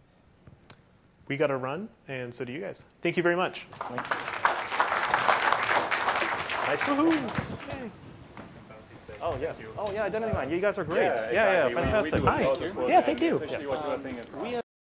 We got to run, and so do you guys. Thank you very much. Thank you. Nice. Woohoo. Yay. Oh, yes. Oh, yeah, identity mine. You guys are great. Yeah, Yeah, yeah, exactly. We- we fantastic. do a Hi. lot of work, Yeah, thank you. especially what you were saying.